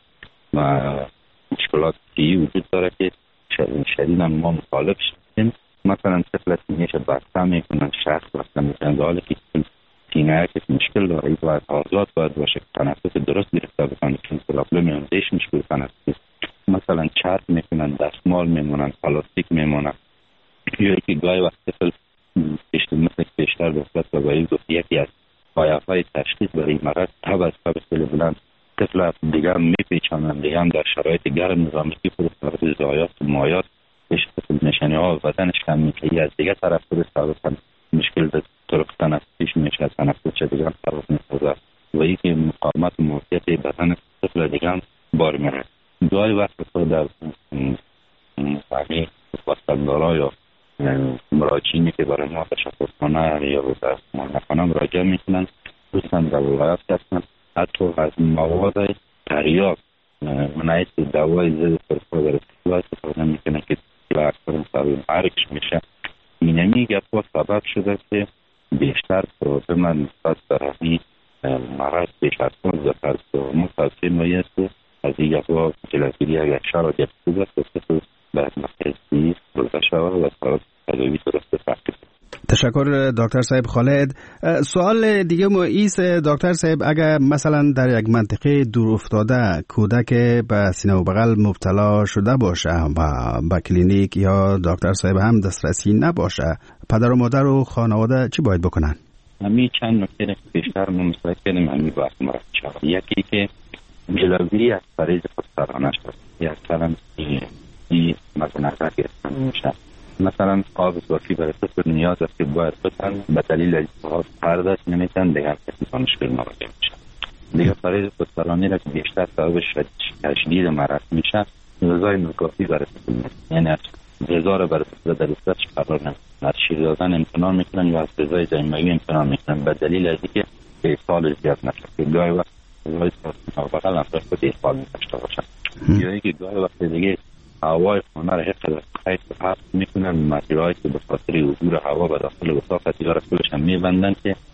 مشکلات صحی وجود داره که شدید هم ما مخالف شدیم. مثلا طفل سینه‌اش بسته میکنن، شخص بسته میکنن در حالی که سینه که مشکل داره باید آزاد باید باشه، تنفس درست گرفته بکنه چون پرابلم اندیش مشکل تنفس. مثلا چرب میکنن، دستمال میمونن، پلاستیک میمونن یا که گاهی وقت طفل مثل بیشتر بسیط و باید گفت یکی از پایه‌های تشخیص برای مرض تب از تب خیلی بلند طفل دیگه هم میپیچانن، دیگه هم در شرایط گرم نظامتی فرستارد زایات و مایات طفل نشانی ها و بدنش کم میشه از دیگه طرف فرستارد مشکل طرق تنفسیش میشه، از تنفس چه دیگه هم طرف میسازه و یکی مقاومت و موقعیت بدن طفل دیگه هم بار میره. گاهی وقت تو در فهمی واسطه‌دارا یا مراجعینی که برای ما تشخیصخانه یا به درمانخانه مراجعه میکنن دوستان در ولایت هستن حتی از مواد تریاک منعیت دوای ضد سرفا در استفاده میکنن که اکثر سبب مرگش میشه. اینمی گپا سبب شده که بیشتر پروبلم نسبت به همین مرض پیش از خود ذکر سرمون توصیه مایی است که از این گپا جلوگیری اگر شرایط خوب است که به مرکزی برده شود و سبب تداوی درست فقط. تشکر دکتر صاحب خالد. سوال دیگه ما ایست دکتر صاحب، اگر مثلا در یک منطقه دور افتاده کودک به سینه و بغل مبتلا شده باشه و به کلینیک یا دکتر صاحب هم دسترسی نباشه، پدر و مادر و خانواده چی باید بکنن؟ همین چند نکته بیشتر ما مصرح کردیم همین بحث مرد شد. یکی که جلوگیری از فریض خودسرانه شد یا اصلا این مد نظر گرفتن میشه. مثلا آب اضافی برای طفل نیاز است که باید بتن به دلیل اجتهاد پرداخت نمیتن دیگر کسی با مشکل مواجه میشه. دیگه فریض خودسرانی را که بیشتر سبب تشدید مرض میشه غذای ناکافی برای طفل نیست، یعنی از غذا را برای طفل در دستش قرار نمیدن، از شیر دادن امتناع میکنن یا از غذای دائمی امتناع میکنن به دلیل از اینکه ایصال زیاد نشه که گاهی وقت غذای بغل هم خود ایصال نداشته باشن یا اینکه گاهی وقت دیگه هوای خانه را حقیقت خیلی حفظ میکنن، مسیرهایی که به خاطر حضور هوا به داخل اتاق تیار کلش هم میبندن که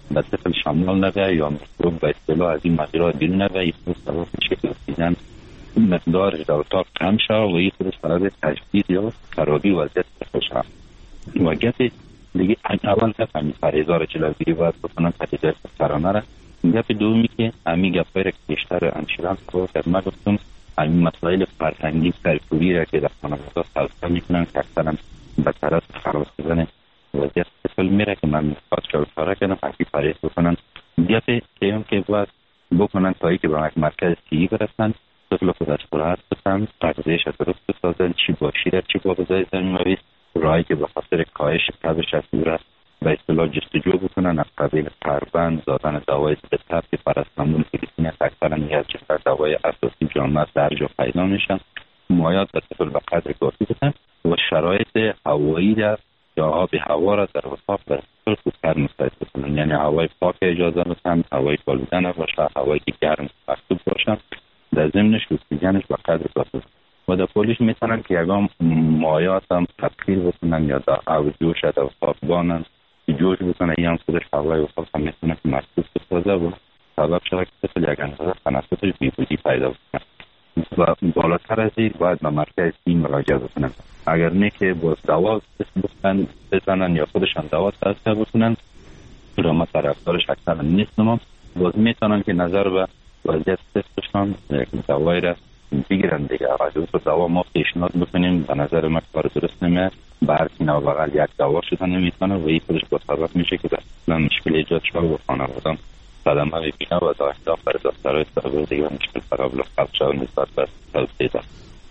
به طفل شامل نگه یا میکروب به اصطلاح از این مجرا بیرون نگه، این سبب میشه که اکسیژن مقدارش در اتاق کم شد و این سبب تجدید یا خرابی وضعیت طفل شد. و گپ دیگه اول گفتم پرهیزار چلاگیری باید بکنن، پرهیزار سرانه را. گپ دومی که همین گپایی را که بیشتر انشیران که خدمت گفتم، همین مسائل فرهنگی سرکوبی را که در خانواده توسعه میکنن که اکثرا به طرف خراب شدن وضعیت طفل میره که من میخواد اشاره کردم حقی پرهیز بکنن. گپ سوم که باید بکنن تا که به مرکز صحی برسن، طفل خود از خورهت بسن، تغذیهش درست بسازن، چی با شیر چی با غذای زمین‌آویز، راهی که به خاطر کاهش تبش از صورت به اصطلاح جستجو بکنن از قبیل پربند، دادن دوای ضد تب که پاراستامول فیلیپین اکثرا یک چهار دوای اساسی جامعه در جا پیدا میشن، مایعات به طفل به قدر کافی بدن و شرایط هوایی در یا آب هوا را در اتاق به طفل خودکار مساعد بکنن، یعنی هوای پاک اجازه بدن، هوای بالودن باشه، هوایی که گرم مکتوب باشه، در ضمنش اکسیژنش به قدر کافی و در پولیش میتونن که یکم مایعات هم تبخیر بکنن یا در آب جوش در اتاق بانن که جوش بکنن، این هم خودش هوای اتاق هم میتونه که مکتوب بسازه و سبب شده که طفل یک اندازه تنفسش بیهوشی پیدا بکنه و بالاتر از این باید به مرکز این مراجعه بکنن. اگر نه که با دوا بزنن یا خودشان دوا توصیه بکنن را ما طرفدارش اکثرا نیستم، باز میتونن که نظر به وضعیت طفلشان دوایی را بگیرن دیگه. اگر دوا ما پیشنهاد بکنیم به نظر من کار درست نمیاد، هر کی نو بغل یک دوا شدن نمیتونه و این خودش با سبب میشه که اصلا مشکل ایجاد شده و خانواده‌ام صدمه ببینه و در اختلاف بر دکترهای سابق دیگه مشکل فراوان خلق شده نسبت به توسعه داد.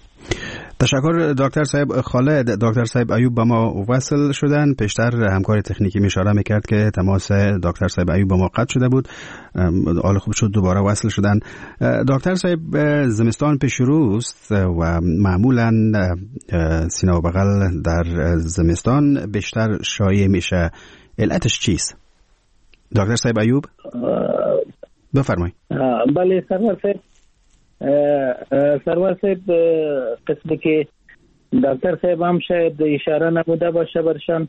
تشکر دکتر صاحب. خالد، دکتر صاحب ایوب با ما وصل شدن. پیشتر همکار تکنیکی اشاره میکرد که تماس دکتر صاحب ایوب با ما قطع شده بود، حال خوب شد دوباره وصل شدن. دکتر صاحب، زمستان پیش روست و معمولا سینه و بغل در زمستان بیشتر شایع میشه، علتش چیست؟ دکتر صاحب ایوب بفرمایید. بله سرور صاحب قسمی که دکتر صاحب هم شاید اشاره نموده باشه برشان،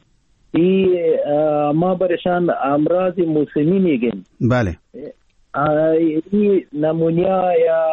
ما برشان امراض موسمی میگیم. بله. این نمونیا یا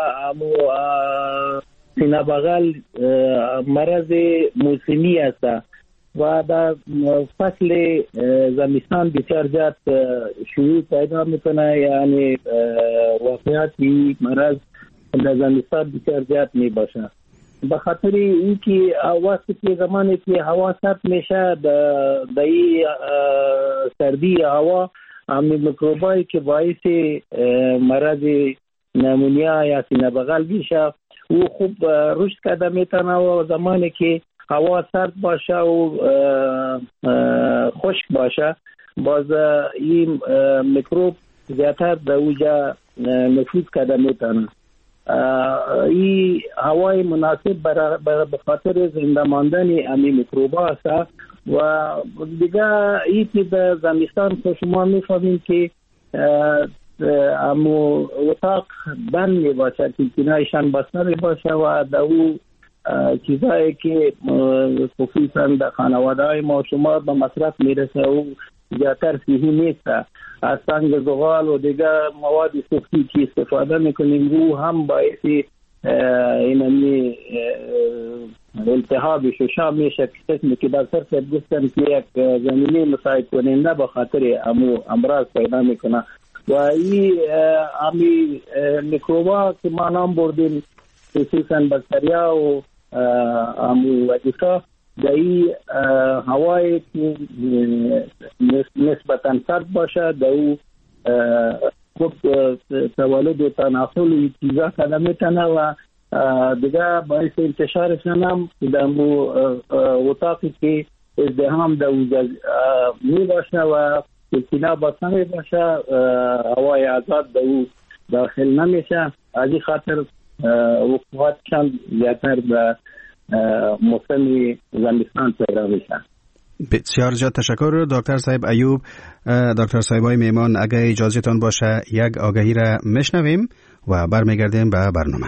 سینه بغل مرض موسمی است و در فصل زمستان بسیار زیاد شیوع پیدا میکنه، یعنی واقعیت این مرض در زمستان بسیار زیاد می باشه. به خاطر اینکه وقتی که زمانی که هوا سرد میشه در این سردی هوا همین میکروبایی که باعث مرض نمونیا یا سینه بغل میشه او خوب رشد کرده میتونه و زمانی که هوا سرد باشه و خشک باشه باز این میکروب زیادتر در اوجا نفوذ کرده میتونه. این هوای مناسب به خاطر زنده ماندن امی میکروبا است و دیگه این که در زمستان که شما میفهمید که امو اتاق بند می باشه که کنایشان بسته می باشه و در او چیزایی که خصوصا در خانواده های ما شما به مصرف میرسه و زیادتر صحی نیست. از سنگ زغال و دیگر مواد سوختی که استفاده میکنیم رو هم باعث اینمی التهاب ششم میشه که در سر گفتن که یک زمینه مساعد کننده به خاطر امراض پیدا میکنه و این امی میکروبا که ما نام بردیم خصوصا باکتریا و وجیسا در این هوای که نسبتا سرد باشه در او خوب تولد و تناسل چیزا کنه میتنه و دیگه باعث انتشارشان هم در اتاقی که ازدحام در اوجا می باشه و سینه بسته می باشه هوای آزاد در او داخل نمیشه. از این خاطر وقوعاتشان زیادتر به موسم زمستان پیدا میشن. بسیار زیاد تشکر دکتر صاحب ایوب. دکتر صاحب های میمان، اگه اجازه تان باشه یک آگهی را میشنویم و برمیگردیم به برنامه.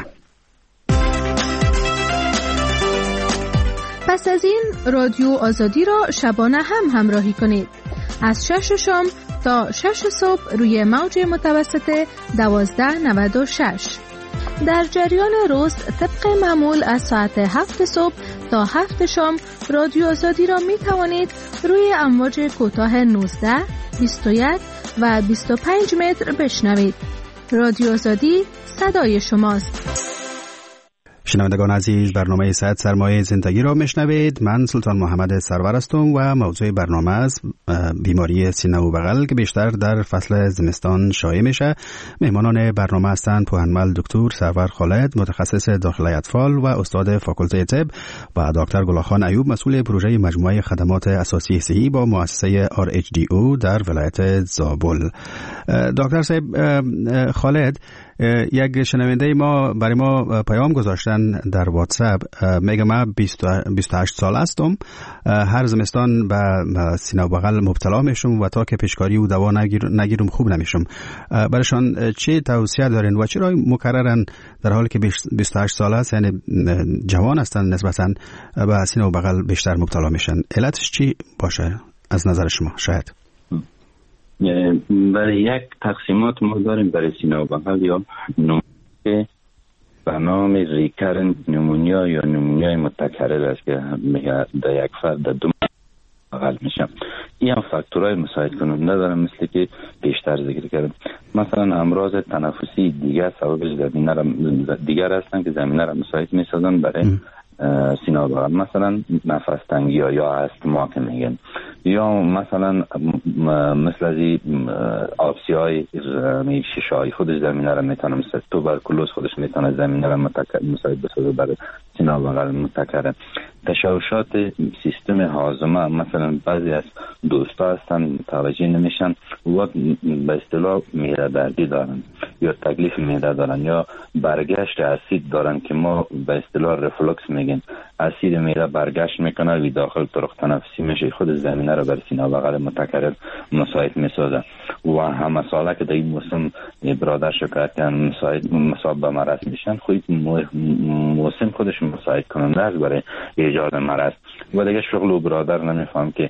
پس از این رادیو آزادی را شبانه هم همراهی کنید. از 6 شام تا 6 صبح روی موج متوسط 1296. در جریان روز طبق معمول از ساعت 7 صبح تا 7 شام رادیو آزادی را می توانید روی امواج کوتاه 19، 21 و 25 متر بشنوید. رادیو آزادی صدای شماست. شنوندگان عزیز، برنامه صحت سرمایه زندگی را میشنوید. من سلطان محمد سرور هستم و موضوع برنامه است بیماری سینه و بغل که بیشتر در فصل زمستان شایع میشه. مهمانان برنامه هستند پوهنمل دکتر سرور خالد، متخصص داخلی اطفال و استاد فاکولته طب، و دکتر گلخان ایوب، مسئول پروژه مجموعه خدمات اساسی صحی با مؤسسه RHDO در ولایت زابل. دکتر صاحب خالد، یک شنونده ما برای ما پیام گذاشتن در واتساپ، میگه من 28 سال هستم، هر زمستان به سینه و بغل مبتلا میشم و تا که پیشکاری و دوا نگیرم خوب نمیشم. برایشان چه توصیه دارین و چرا مکررن در حالی که 28 سال است، یعنی جوان هستن، نسبتا به سینه و بغل بیشتر مبتلا میشن؟ علتش چی باشه از نظر شما؟ شاید برای یک تقسیمات ما داریم برای سینه و بغل، یا نمونه به نام ریکرنت نمونیا یا نمونیای متکرر است که در یک فرد در دو بغل میشه. این هم فاکتورهای مساعد کننده دارن، مثل که بیشتر ذکر کردم. مثلا امراض تنفسی دیگر سببش دیگر هستن که زمینه را مساعد میسازن برای سینه و بغل، مثلا نفس تنگی یا استما که میگن، یا مثلا مثل از آبسی های ششایی خودش زمینه را میتونه، مثل توبرکولوز خودش میتونه زمینه را مساعد بسازه برای سینه و بغل متکرر. تشوشات سیستم هاضمه، مثلا بعضی از دوستا هستن توجه نمیشن و به اصطلاح معده دردی دارن یا تکلیف معده دارن یا برگشت اسید دارن که ما به اصطلاح رفلوکس میگیم. اسید معده برگشت میکنه و داخل طرق تنفسی میشه، خود زمینه رو بر سینه و بغل متکرر مساعد میسازه. و همه ساله که در این موسم برادر شکایت کردن مصاب به مرض میشن، خود موسم خودش مساعد کننده است برای ایجاد مرض. و دیگه شغل و برادر نمیفهم که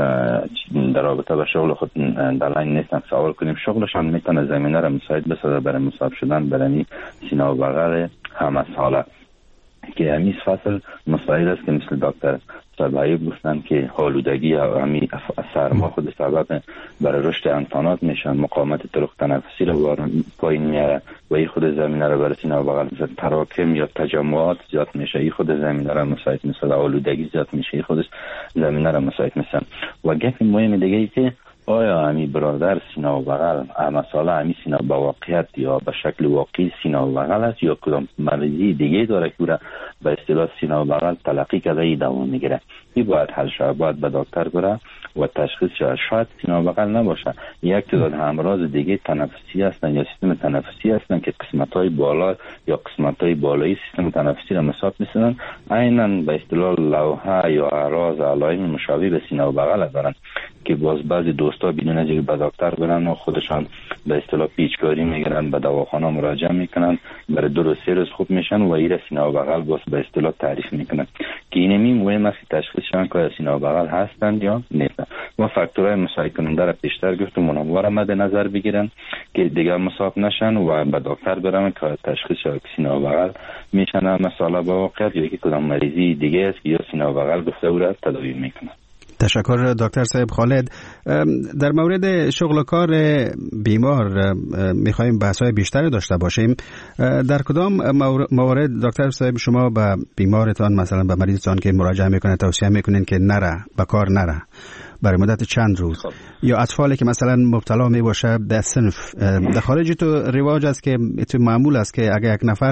در رابطه با شغل خود دلائل نیستن سوال کنیم، شغلشان میتونه زمینه را مساعد بسازه برای مصاب شدن برای سینه و بغل همه ساله. که همیز فصل مساعد است که مثل دکتر سربایی گفتن که آلودگی یا همی سرما خود سبب برای رشد انتانات میشن، مقاومت طرق تنفسی رو پایین میاره و این خود زمینه رو برای سینه و بغل مثل تراکم یا تجمعات زیاد میشه، این خود زمینه رو مساعد مثل آلودگی زیاد میشه، این خودش زمینه رو مساعد میشن. و گپ مهم دیگه ای که آیا همی برادر سینه و بغل مسئله همی سینه با واقعیت یا به شکل واقعی سینه و بغل است یا کدام مریضی دیگه داره که به اصطلاح سینه و بغل تلقی کرده ای دوام میگیره؟ این باید حل شود، باید به دکتر بره و تشخیص شاید سینه و بغل نباشه، یک تعداد امراض دیگه تنفسی هستن یا سیستم تنفسی هستن که قسمت‌های بالا یا قسمت‌های بالایی سیستم تنفسی را مساعد می‌سازن، عیناً به اصطلاح لوحه یا اعراض علائم مشابه به سینه و بغل دارن که باز بعضی دوستا بدون اینکه به دکتر برن و خودشان به اصطلاح پیچکاری میگیرن، به دواخانه مراجعه میکنن، برای 2 روز 3 روز خوب میشن و ایره سینه و بغل باز به اصطلاح تعریف میکنن که اینمی مهم است تشخیص شون که سینه و بغل هستند یا نیستن. و فاکتورهای مساعد کننده را پیشتر گفتم اونها را مد نظر بگیرن که دیگه مصاب نشن و به دکتر برن که تشخیص شون سینه و بغل میشن مسئله با واقعیت یا که کدام مریضی دیگه است که یا سینه و بغل گفته او را تداوی میکنن. تشکر دکتر صاحب خالد. در مورد شغل و کار بیمار میخوایم بحث‌های بیشتری داشته باشیم. در کدام موارد دکتر صاحب شما به بیمارتان، مثلا به مریضتان که مراجعه میکنه توصیه میکنین که نره به کار نره برای مدت چند روز؟ یا اطفالی که مثلا مبتلا می باشه در صنف، در خارج تو رواج است که تو معمول است که اگر یک نفر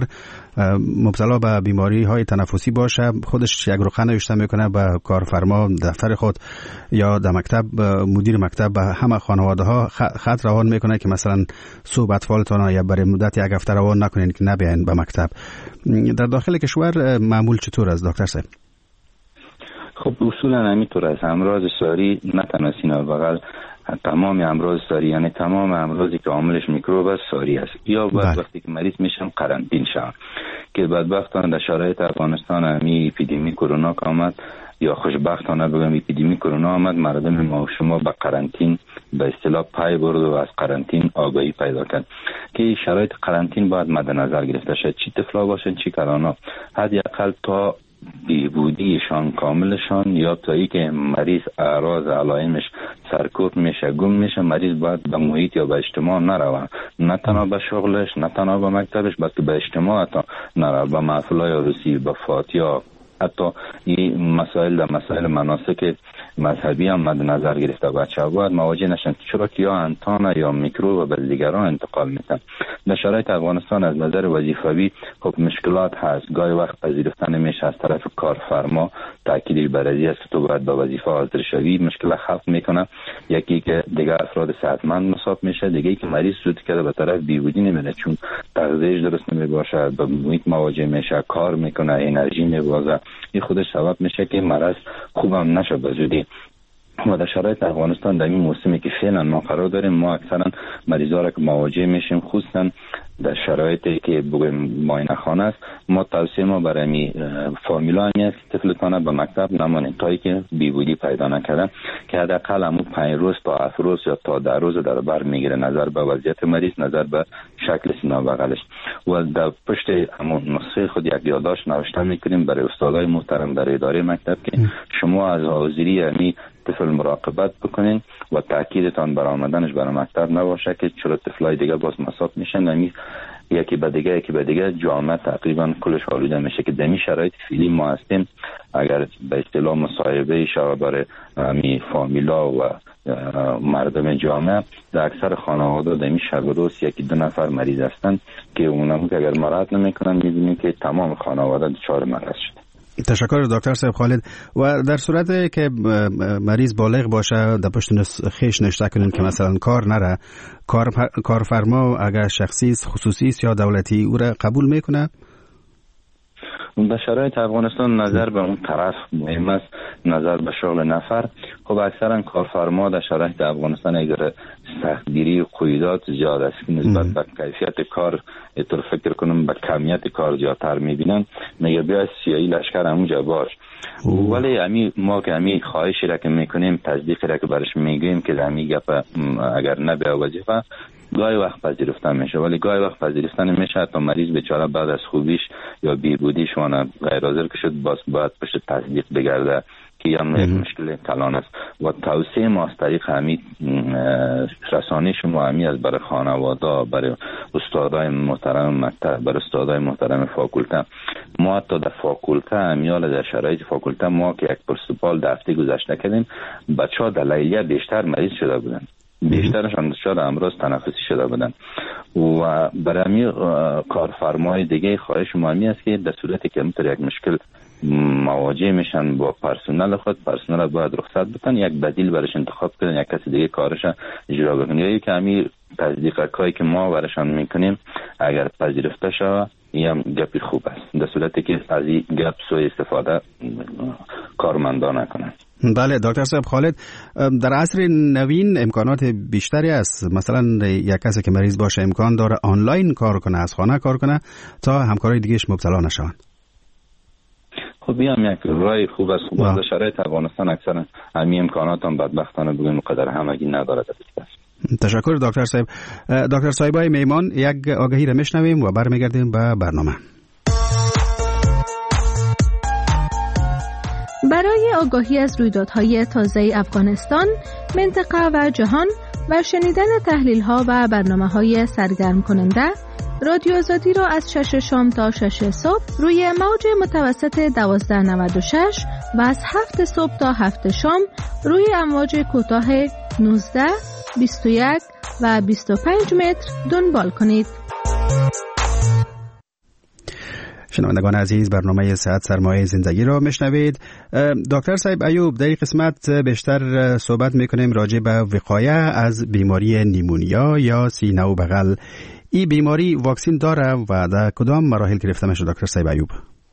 مبتلا به بیماری های تنفسی باشه خودش یک رخنه نوشته میکنه به کارفرما دفتر خود یا در مکتب مدیر مکتب به همه خانواده ها خط روان میکنه که مثلا صبح اطفالتان یا برای مدت یک هفته روان نکنین که نبیاین به مکتب. در داخل کشور معمول چطور است دکتر صاحب؟ خب اصولا همینطور است. امراض ساری نه تنها سینه و بغل، تمام امراض ساری یعنی تمام امراضی که عاملش میکروب است ساری است. یا بعد وقتی که مریض میشن قرنطین شن که بدبختانه در شرایط افغانستان همی اپیدمی کرونا که آمد یا خوشبختانه بگم اپیدمی کرونا آمد، مردم ما و شما به قرنطین به اصطلاح پای برد و از قرنطین آگاهی پیدا کرد که شرایط قرنطین باید مد نظر گرفته شد، چی طفلا باشن چی کلانا، حداقل تا بیهودیشان کاملشان یا تا ای که مریض اعراض علائمش سرکوب میشه گم میشه، مریض باید به محیط یا به اجتماع نروه، نه تنها به شغلش نه تنها به مکتبش بلکه به اجتماع حتی نروه، به محفلای عروسی به فاتحه حتی این مسائل مناسک مذهبی هم مد نظر گرفته. بچه‌ها باید مواجه نشن چرا که یا انتان یا میکروب به دیگران انتقال میتن. در شرایط افغانستان از نظر وظیفوی خب مشکلات هست، گاهی وقت پذیرفتن میشه از طرف کارفرما، تاکید بر این است تو باید به وظیفه حاضر شوی، مشکل خلق میکنه. یکی که دیگه افراد صحتمند مصاب میشه، دیگه که مریض سود کرده به طرف بیهودی نمیره چون تغذیه‌اش درست نمیباشه، به محیط مواجه میشه، کار میکنه، انرژی میبازه، این خودش سبب میشه که مرض خوبم نشه به زودی. ما در شرایط افغانستان در این موسمی که فعلا ما قرار داریم، ما اکثرا مریضا را که مواجه میشیم خصوصا در شرایطی که بگویم معاینه خانه است، ما توصیه ما برای فامیلا همی است که طفلتان به مکتب نمانید تا که بیهودی پیدا نکردن که حداقل همون 5 روز تا 7 روز یا تا 10 روز در بر میگیره نظر به وضعیت مریض، نظر به شکل سینه بغلش. و در پشت همون نسخه خود یک یادداشت نوشته میکنیم برای استادای محترم در اداره مکتب که شما از حاضری همی طفل مراقبت بکنین و تاکیدتان بر آمدنش برای مکتب نباشه که چرا طفلای دیگه باز مصاب میشن، یکی به دیگه جامعه تقریبا کلش آلوده میشه که در این شرایط فعلی ما هستیم. اگر به اصطلاح مصاحبه شود برای می فامیلا و مردم جامعه، در اکثر خانواده در این شب و روز 1-2 نفر مریض هستند که اونم که اگر مراعات نمیکنن میبینیم که تمام خانواده دچار مرض شده. تشکر دکتر صاحب خالد. و در صورت که مریض بالغ باشه در پشت خیش نشته کنین که مثلا کار نره، کارفرما اگر شخصی خصوصی یا دولتی او را قبول میکنه؟ در شرایط افغانستان نظر به اون طرف مهم است، نظر به شغل نفر. خب اکثرا کارفرما در شرایط افغانستان اگر سختگیری و قیودات زیاد است نسبت به کیفیت کار، اطور فکر کنم به کمیت کار زیادتر میبینن، میگه بیا سیایی لشکر همونجا باش. ولی ما که همی خواهشی را که میکنیم، تصدیقی را که برش میگیم که همی گپ اگر نبیه وظیفه گاهی وقت پذیرفتن میشه، ولی گاهی وقت پذیرفتن میشه تا مریض بیچاره بعد از خوبیش یا بیهودیش غیر حاضر که شد باید پشت تصدیق بگرده که هم یک مشکل کلان است. و توصیه ما از طریق همین رسانه شما همی از برای خانواده، برای استادای محترم مکتب، برای استادای محترم فاکولته، ما حتی در فاکولته همیال در شرایط فاکولته ما که یک پرسپال در هفته گذشته کردیم، بچه‌ها در لیلیه بیشتر مریض شده بودن، بیشترشان دچار امراض تنفسی شده بودن. و برای کارفرمای دیگه خواهش مهمی است که در صورتی که همینطور یک مشکل مواجه میشن با پرسنل خود، پرسنل باید رخصت بتن، یک بدیل برش انتخاب کنن، یک کسی دیگه کارش اجرا بکنه. یا که همین تصدیقاتی که ما برشان میکنیم اگر پذیرفته شود هم گپی خوب است، در صورتی که از این گپ سوء استفاده کارمندان نکنن. بله دکتر صاحب خالد، در عصر نوین امکانات بیشتری است. مثلا یک کسی که مریض باشه امکان داره آنلاین کار کنه، از خانه کار کنه تا همکارای دیگهش مبتلا نشوند. خب هم یک راه خوب است. خوب از شرایط افغانستان اکثرا همین امکانات هم بدبختانه بگیم قدر همگی نداره. تشکر دکتر صاحب. دکتر صاحبای میمان، یک آگهی را میشنویم و برمیگردیم به برنامه. برای آگاهی از رویدادهای تازه افغانستان، منطقه و جهان و شنیدن تحلیل‌ها و برنامه‌های سرگرم کننده، رادیو آزادی را از 6 شام تا 6 صبح روی موج متوسط 1296 و از 7 صبح تا 7 شام روی امواج کوتاه 19، 21 و 25 متر دنبال کنید. شنوندگان عزیز، برنامه صحت سرمایه زندگی را میشنوید. دکتر صاحب ایوب، در این قسمت بیشتر صحبت میکنیم راجع به وقایه از بیماری نیمونیا یا سینه و بغل. این بیماری واکسین داره و در کدام مراحل گرفته میشه دکتر صاحب ایوب؟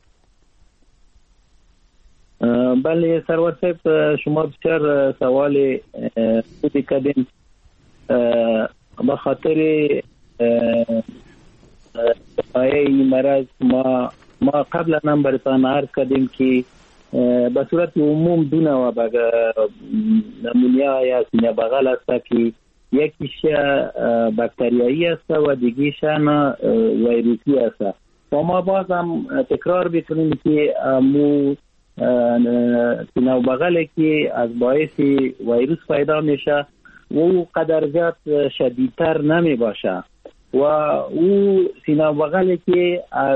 بله سرور صاحب، شما بسیار سوال خوبی کردین. به خاطر این مرض ما قبلا هم براتان عرض کردیم که به صورت عموم دو نوع نمونیا یا سینه بغل است که یکیش باکتریایی است و دیگیش ویروسی است. و ما باز هم تکرار بکنیم که مو سینه بغل که از باعث ویروس پیدا میشه و او قدر زیاد شدیدتر نمی باشه و او سینه بغل که از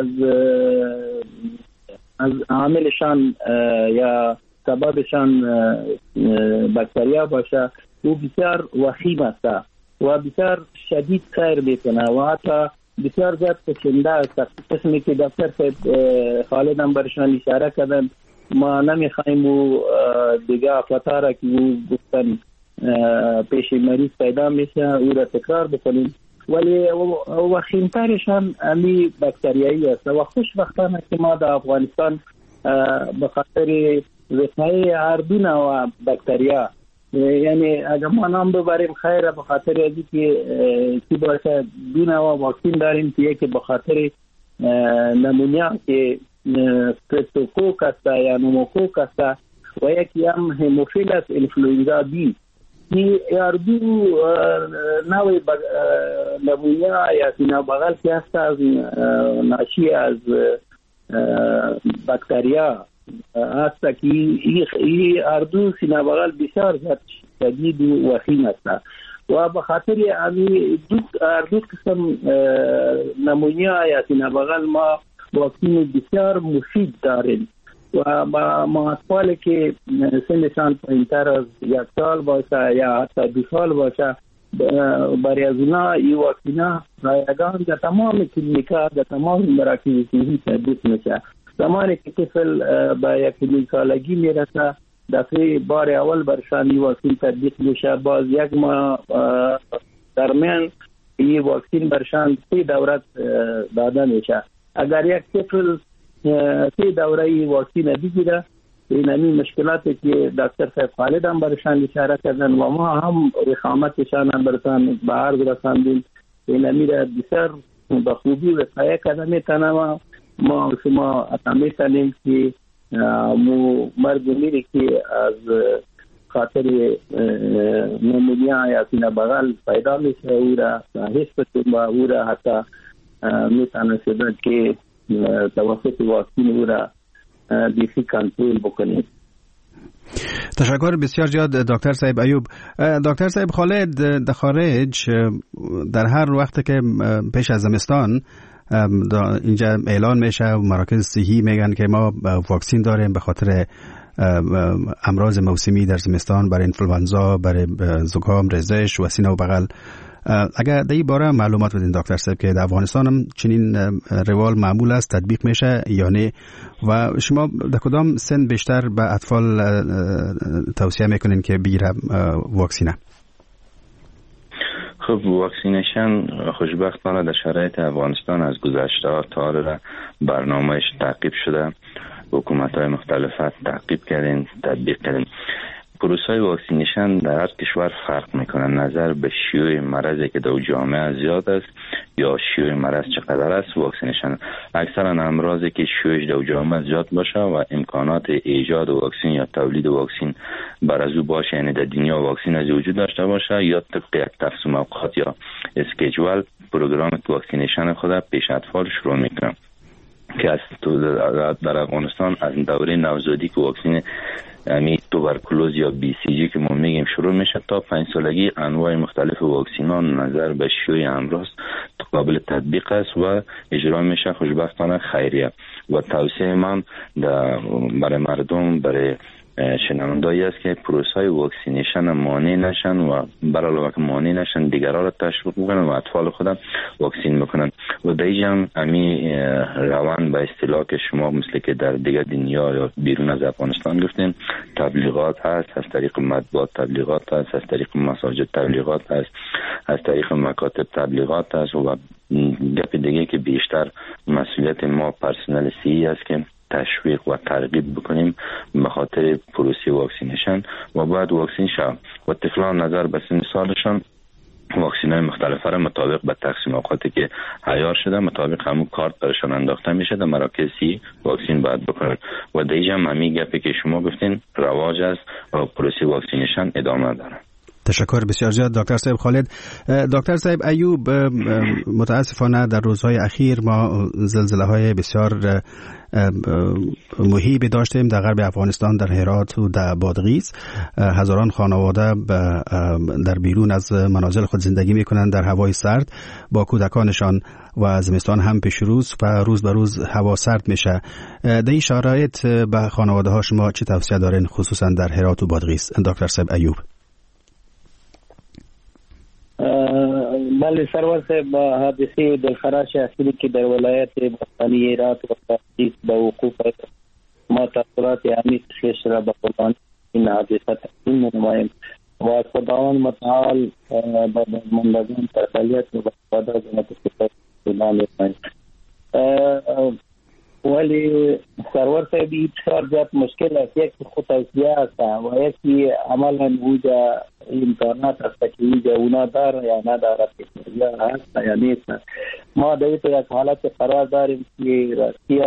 عاملشان یا سببشان باکتریا باشه او بسیار وخیم است و بسیار شدید سیر میکنه و حتی بسیار زیاد کشنده است. قسمی که دکتر خالد هم برشان اشاره کردن ما نمیخوایم و دیگه افلاطا را که او گفتن پیش مریض پیدا میشه او را تکرار بکنیم، ولی وخیمترشان امی باکتریایی است و خوشبختانه که ما در افغانستان به خاطر وقایع هر دو نوع باکتریا، یعنی اگر ما نام ببریم خیره به خاطر ازی که کی باشه دو نوع واکسین داریم که یکی به خاطر نمونیا که سترپتوکوک است یا نوموکوک است و یکی هم هموفیلس انفلوئنزا بی. این هر دو نوع نمونیا یا سینه بغل که است از ناشی از باکتریا است که این هر دو سینه بغل بسیار شدید و وخیم است و به خاطر هر دو قسم نمونیا یا سینه بغل ما واکسین بسیار مفید داریم و ما اطفالی که سنشان پایین‌تر از 1 سال باشه یا حتی 2 سال باشه برای از اونا این واکسینا رایگان در تمام کلینیک‌ها در تمام مراکز صحی تطبیق میشه. زمانی که طفل به 1 سالگی میرسه دفعه بار اول برشان این واکسین تطبیق میشه، باز 1 ماه درمیان این واکسین برشان 3 دوره داده میشه. اگر یک طفل 3 دوره این واکسین بگیره این مشکلاتی که دکتر صاحب خالد هم برشان اشاره کردن و ما هم رخامتشان هم برشان به عرض رساندیم، این میره بسیار به خوبی وقایع کرده میتونه و ما شما میتونیم که مردمی که از خاطر نمونیا یا سینه بغل پیدا میشه او را حس بکنیم و او را حتی میتونه شده که توسط واکسین او را دیسی کنترل بکنیم. تشکر بسیار زیاد دکتر صاحب ایوب. دکتر صاحب خالد در خارج در هر وقت که پیش از زمستان اینجا اعلان میشه و مراکز صحی میگن که ما واکسین داریم به خاطر امراض موسمی در زمستان برای انفلوانزا، برای زکام، رزش و سینه و بغل. اگر در این باره معلومات بدین دکتر صاحب که در افغانستان هم چنین روال معمول است، تطبیق میشه یا نه و شما در کدام سن بیشتر به اطفال توصیه میکنین که بگیره واکسینه؟ خب واکسینیشن خوشبختانه در شرایط افغانستان از گذشته ها تا حالا برنامهش تعقیب شده، حکومت‌های مختلف تعقیب کردن، تطبیق کردن. پروسه واکسینیشن در هر کشور فرق میکنه نظر به شیوع مرضی که در جامعه زیاد است یا شیوع مرض چقدر است. واکسینیشن اکثرا امراضی که شیوعش در جامعه زیاد باشه و امکانات ایجاد واکسین یا تولید واکسین بر از او باشه، یعنی در دنیا واکسین از وجود داشته باشه یا طبق یک تقسیم اوقات یا اسکیجول پروگرام واکسینیشن خود پیش اطفال شروع میکنه که از در افغانستان از دوره نوزادی که واکسین توبرکولوز یا بی سی جی که ما میگیم شروع میشه تا 5 سالگی انواع مختلف واکسینان نظر به شیوع امراض قابل تطبیق است و اجرا میشه خوشبختانه خیریه و توصیه من برای مردم، برای شنوندایی است که پروسه واکسینیشن مانع نشن و برای علاوه که مانع نشن دیگران را تشویق بکنن و اطفال خودم واکسین بکنن و در اینجا امی روان به اصطلاح که شما مثل که در دیگر دنیا یا بیرون از افغانستان گفتین تبلیغات هست، از طریق مطبوعات تبلیغات هست، از طریق مساجد تبلیغات هست، از طریق مکاتب تبلیغات هست و گپ دیگه که بیشتر مسئولیت ما پرسنل صحی است که تشویق و ترغیب بکنیم به خاطر پروسه واکسینیشن و بعد واکسین شوند و طفلان نظر به سن سالشان واکسین‌های مختلف را مطابق به تقسیم اوقاتی که عیار شده مطابق همون کارت برشان انداخته میشه. در مراکزی واکسین باید بکنن و دیگه هم همین گپی که شما گفتین رواج است و پروسه واکسینیشن ادامه داره. تشکر بسیار زیاد دکتر صاحب خالد. دکتر صاحب ایوب، متاسفانه در روزهای اخیر ما زلزله‌های بسیار مهیبی داشتیم در غرب افغانستان، در هرات و در بادغیس. هزاران خانواده در بیرون از منازل خود زندگی میکنند در هوای سرد با کودکانشان و زمستان هم پیش روز و روز به روز هوا سرد میشه. در این شرایط به خانواده ها شما چه توصیه دارین، خصوصا در هرات و بادغیس؟ دکتر صاحب ایوب. بله سرور صاحب، حادثه دلخراش اصلی که در ولایت باستانی هرات و بادغیس به وقوع پیدا ما تاثیرات عمیق خیش را به قربانی این حادثه تقدیم نماییم و خداوند متعال به درماندگان تسلیت و به خدا جنت سپاس می‌کنیم. ولی سرور صاحب این بسیار زیاد مشکل است. یک خود توصیه است و یکی عملا اوجا امکانات است که اوجا اونا داره یا نداره، یا هست یا نیست. ما در یک حالت قرار داریم که راستی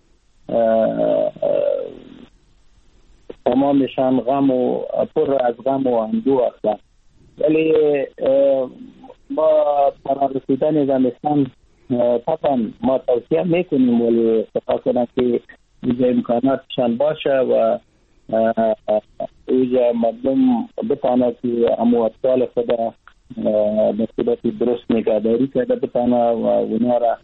تمامشان غم و پر از غم و اندوه است. ولی با قرار رسیدن زمستان طبعا ما توصیه میکنیم ولی اتفاق کنه که اینجا امکاناتشان باشه و اینجا مردم بتانه که امو اطفال خدا به صورت درست نگهداری کرده بتانه و اونا را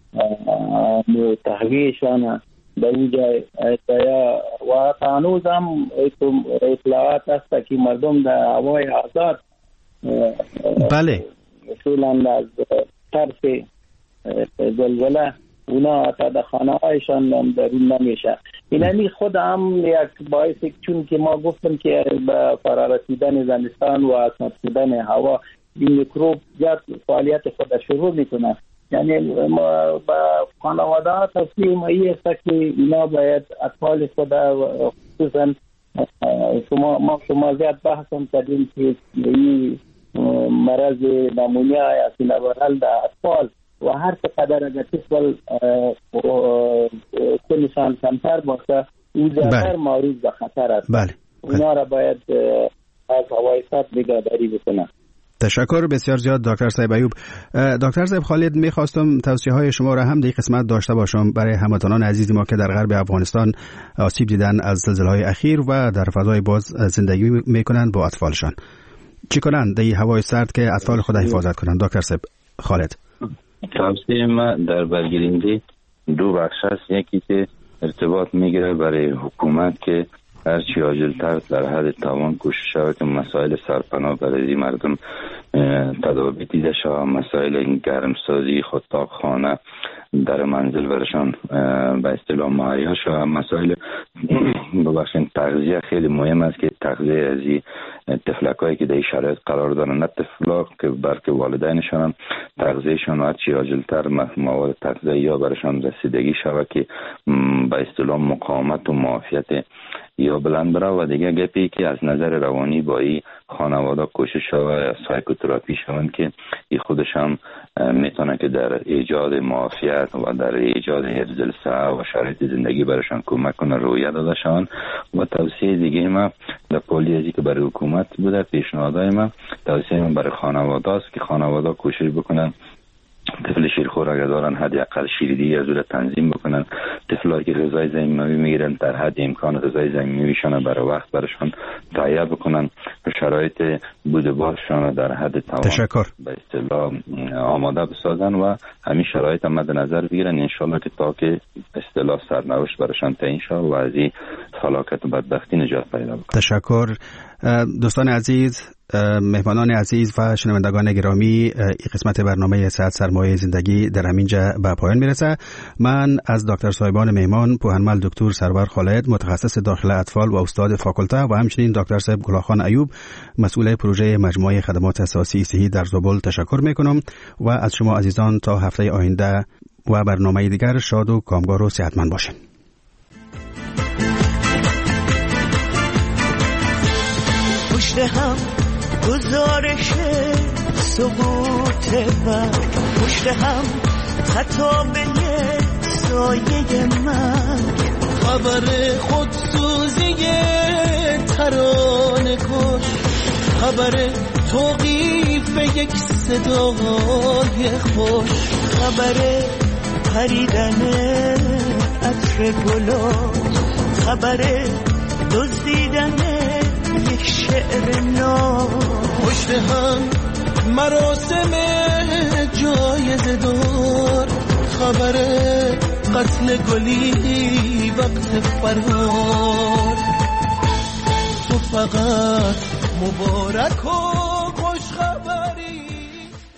تحویشان به اینجا و هنوز هم اطلاعات هست که مردم در هوای آزاد بله اصولا از طرف زلزله اونا تا در خانه هایشان درون نمیشه. اینمی خود هم یک باعث، چون که ما گفتم که به فرا رسیدن زمستان و اسمت شدن هوا این میکروب زیاد فعالیت خود شروع میکنه. یعنی ما با خانواده ها توصیه ما این است که اینا باید اطفال خود خصوصا شما زیاد بحث هم کردیم که این مرض نمونیا یا سینه بغل در اطفال و هر چقدر اگر طفل سنشان کمتر باشه این زیادتر معرض به خطر است. اونا را باید از هوای سرد نگهداری بکنن. تشکر بسیار زیاد دکتر صاحب ایوب. دکتر صاحب خالد، میخواستم توصیه های شما را هم در این قسمت داشته باشم برای هموطنان عزیز ما که در غرب افغانستان آسیب دیدن از زلزله‌های اخیر و در فضای باز زندگی میکنند با اطفالشان. چی کنند در هوای سرد که اطفال خود حفاظت کنند؟ دکتر صاحب خالد. توصیه ما در برگیرنده دو بخش است. یکی که ارتباط میگیره برای حکومت که هرچی عاجل‌تر در حد توان کوشش شود که مسائل سرپناه برای مردم تداوی دیده شود، مسائل گرمسازی خودتاق خانه در منزل برشان به اصطلاح مهیا شود، مسائل ببخشید تغذیه خیلی مهم است که تغذیه از طفلکایی که در شرایط قرار دارن، نه طفلا که بلکه والدینشان تغذیهشان هرچی عاجل‌تر مواد تغذیه‌ای برشان رسیدگی شود که به اصطلاح مقاومت و معافیت یا بلند بره. و دیگه گپی که از نظر روانی با این خانواده کوشش شود سایکوتراپی شوند که این خودش هم میتونه که در ایجاد معافیت و در ایجاد حفظ الصحه و شرایط زندگی برشان کمک کنه رویه داده شوند. و توصیه دیگه ما در پالیزی که برای حکومت بوده، پیشنهادهای ما توصیه ما برای خانواده است که خانواده کوشش بکنن طفل شیرخور اگر دارن حداقل شیردهی از اون تنظیم بکنن. طفلایی که غذای ضمیموی میگیرن در حد امکان غذای ضمیمویشان برای وقت برشان تهیه بکنن، شرایط بود باششان در حد توان به اصطلاح آماده بسازن و همین شرایط مد نظر بگیرن انشالله که تا که اصطلاح سرنوشت برشان تعیین شود و از این هلاکت و بدبختی نجات پیدا بکنن. تشکر. دوستان عزیز، مهمانان عزیز و شنوندگان گرامی، این قسمت برنامه صحت سرمایه زندگی در همینجا به پایان میرسه. من از دکتر صاحبان مهمان پوهنمل دکتر سرور خالد متخصص داخل اطفال و استاد فاکولته و همچنین دکتر صاحب گلاخان ایوب مسئول پروژه مجموعه خدمات اساسی صحی در زابل تشکر میکنم و از شما عزیزان تا هفته آینده و برنامه دیگر شاد و کامگار و صحتمند باشین. پشت هم گزارش سقوط من، پشت هم خطابه سایه من، خبر خودسوزی ترانه کش، خبر توقیف یک صدای خوش، خبر پریدن عطر گلات، خبر دزدیدن یک شعر نو، پشت هم مراسم جایزه دار، خبر قتل گلی وقت فرار، تو فقط مبارک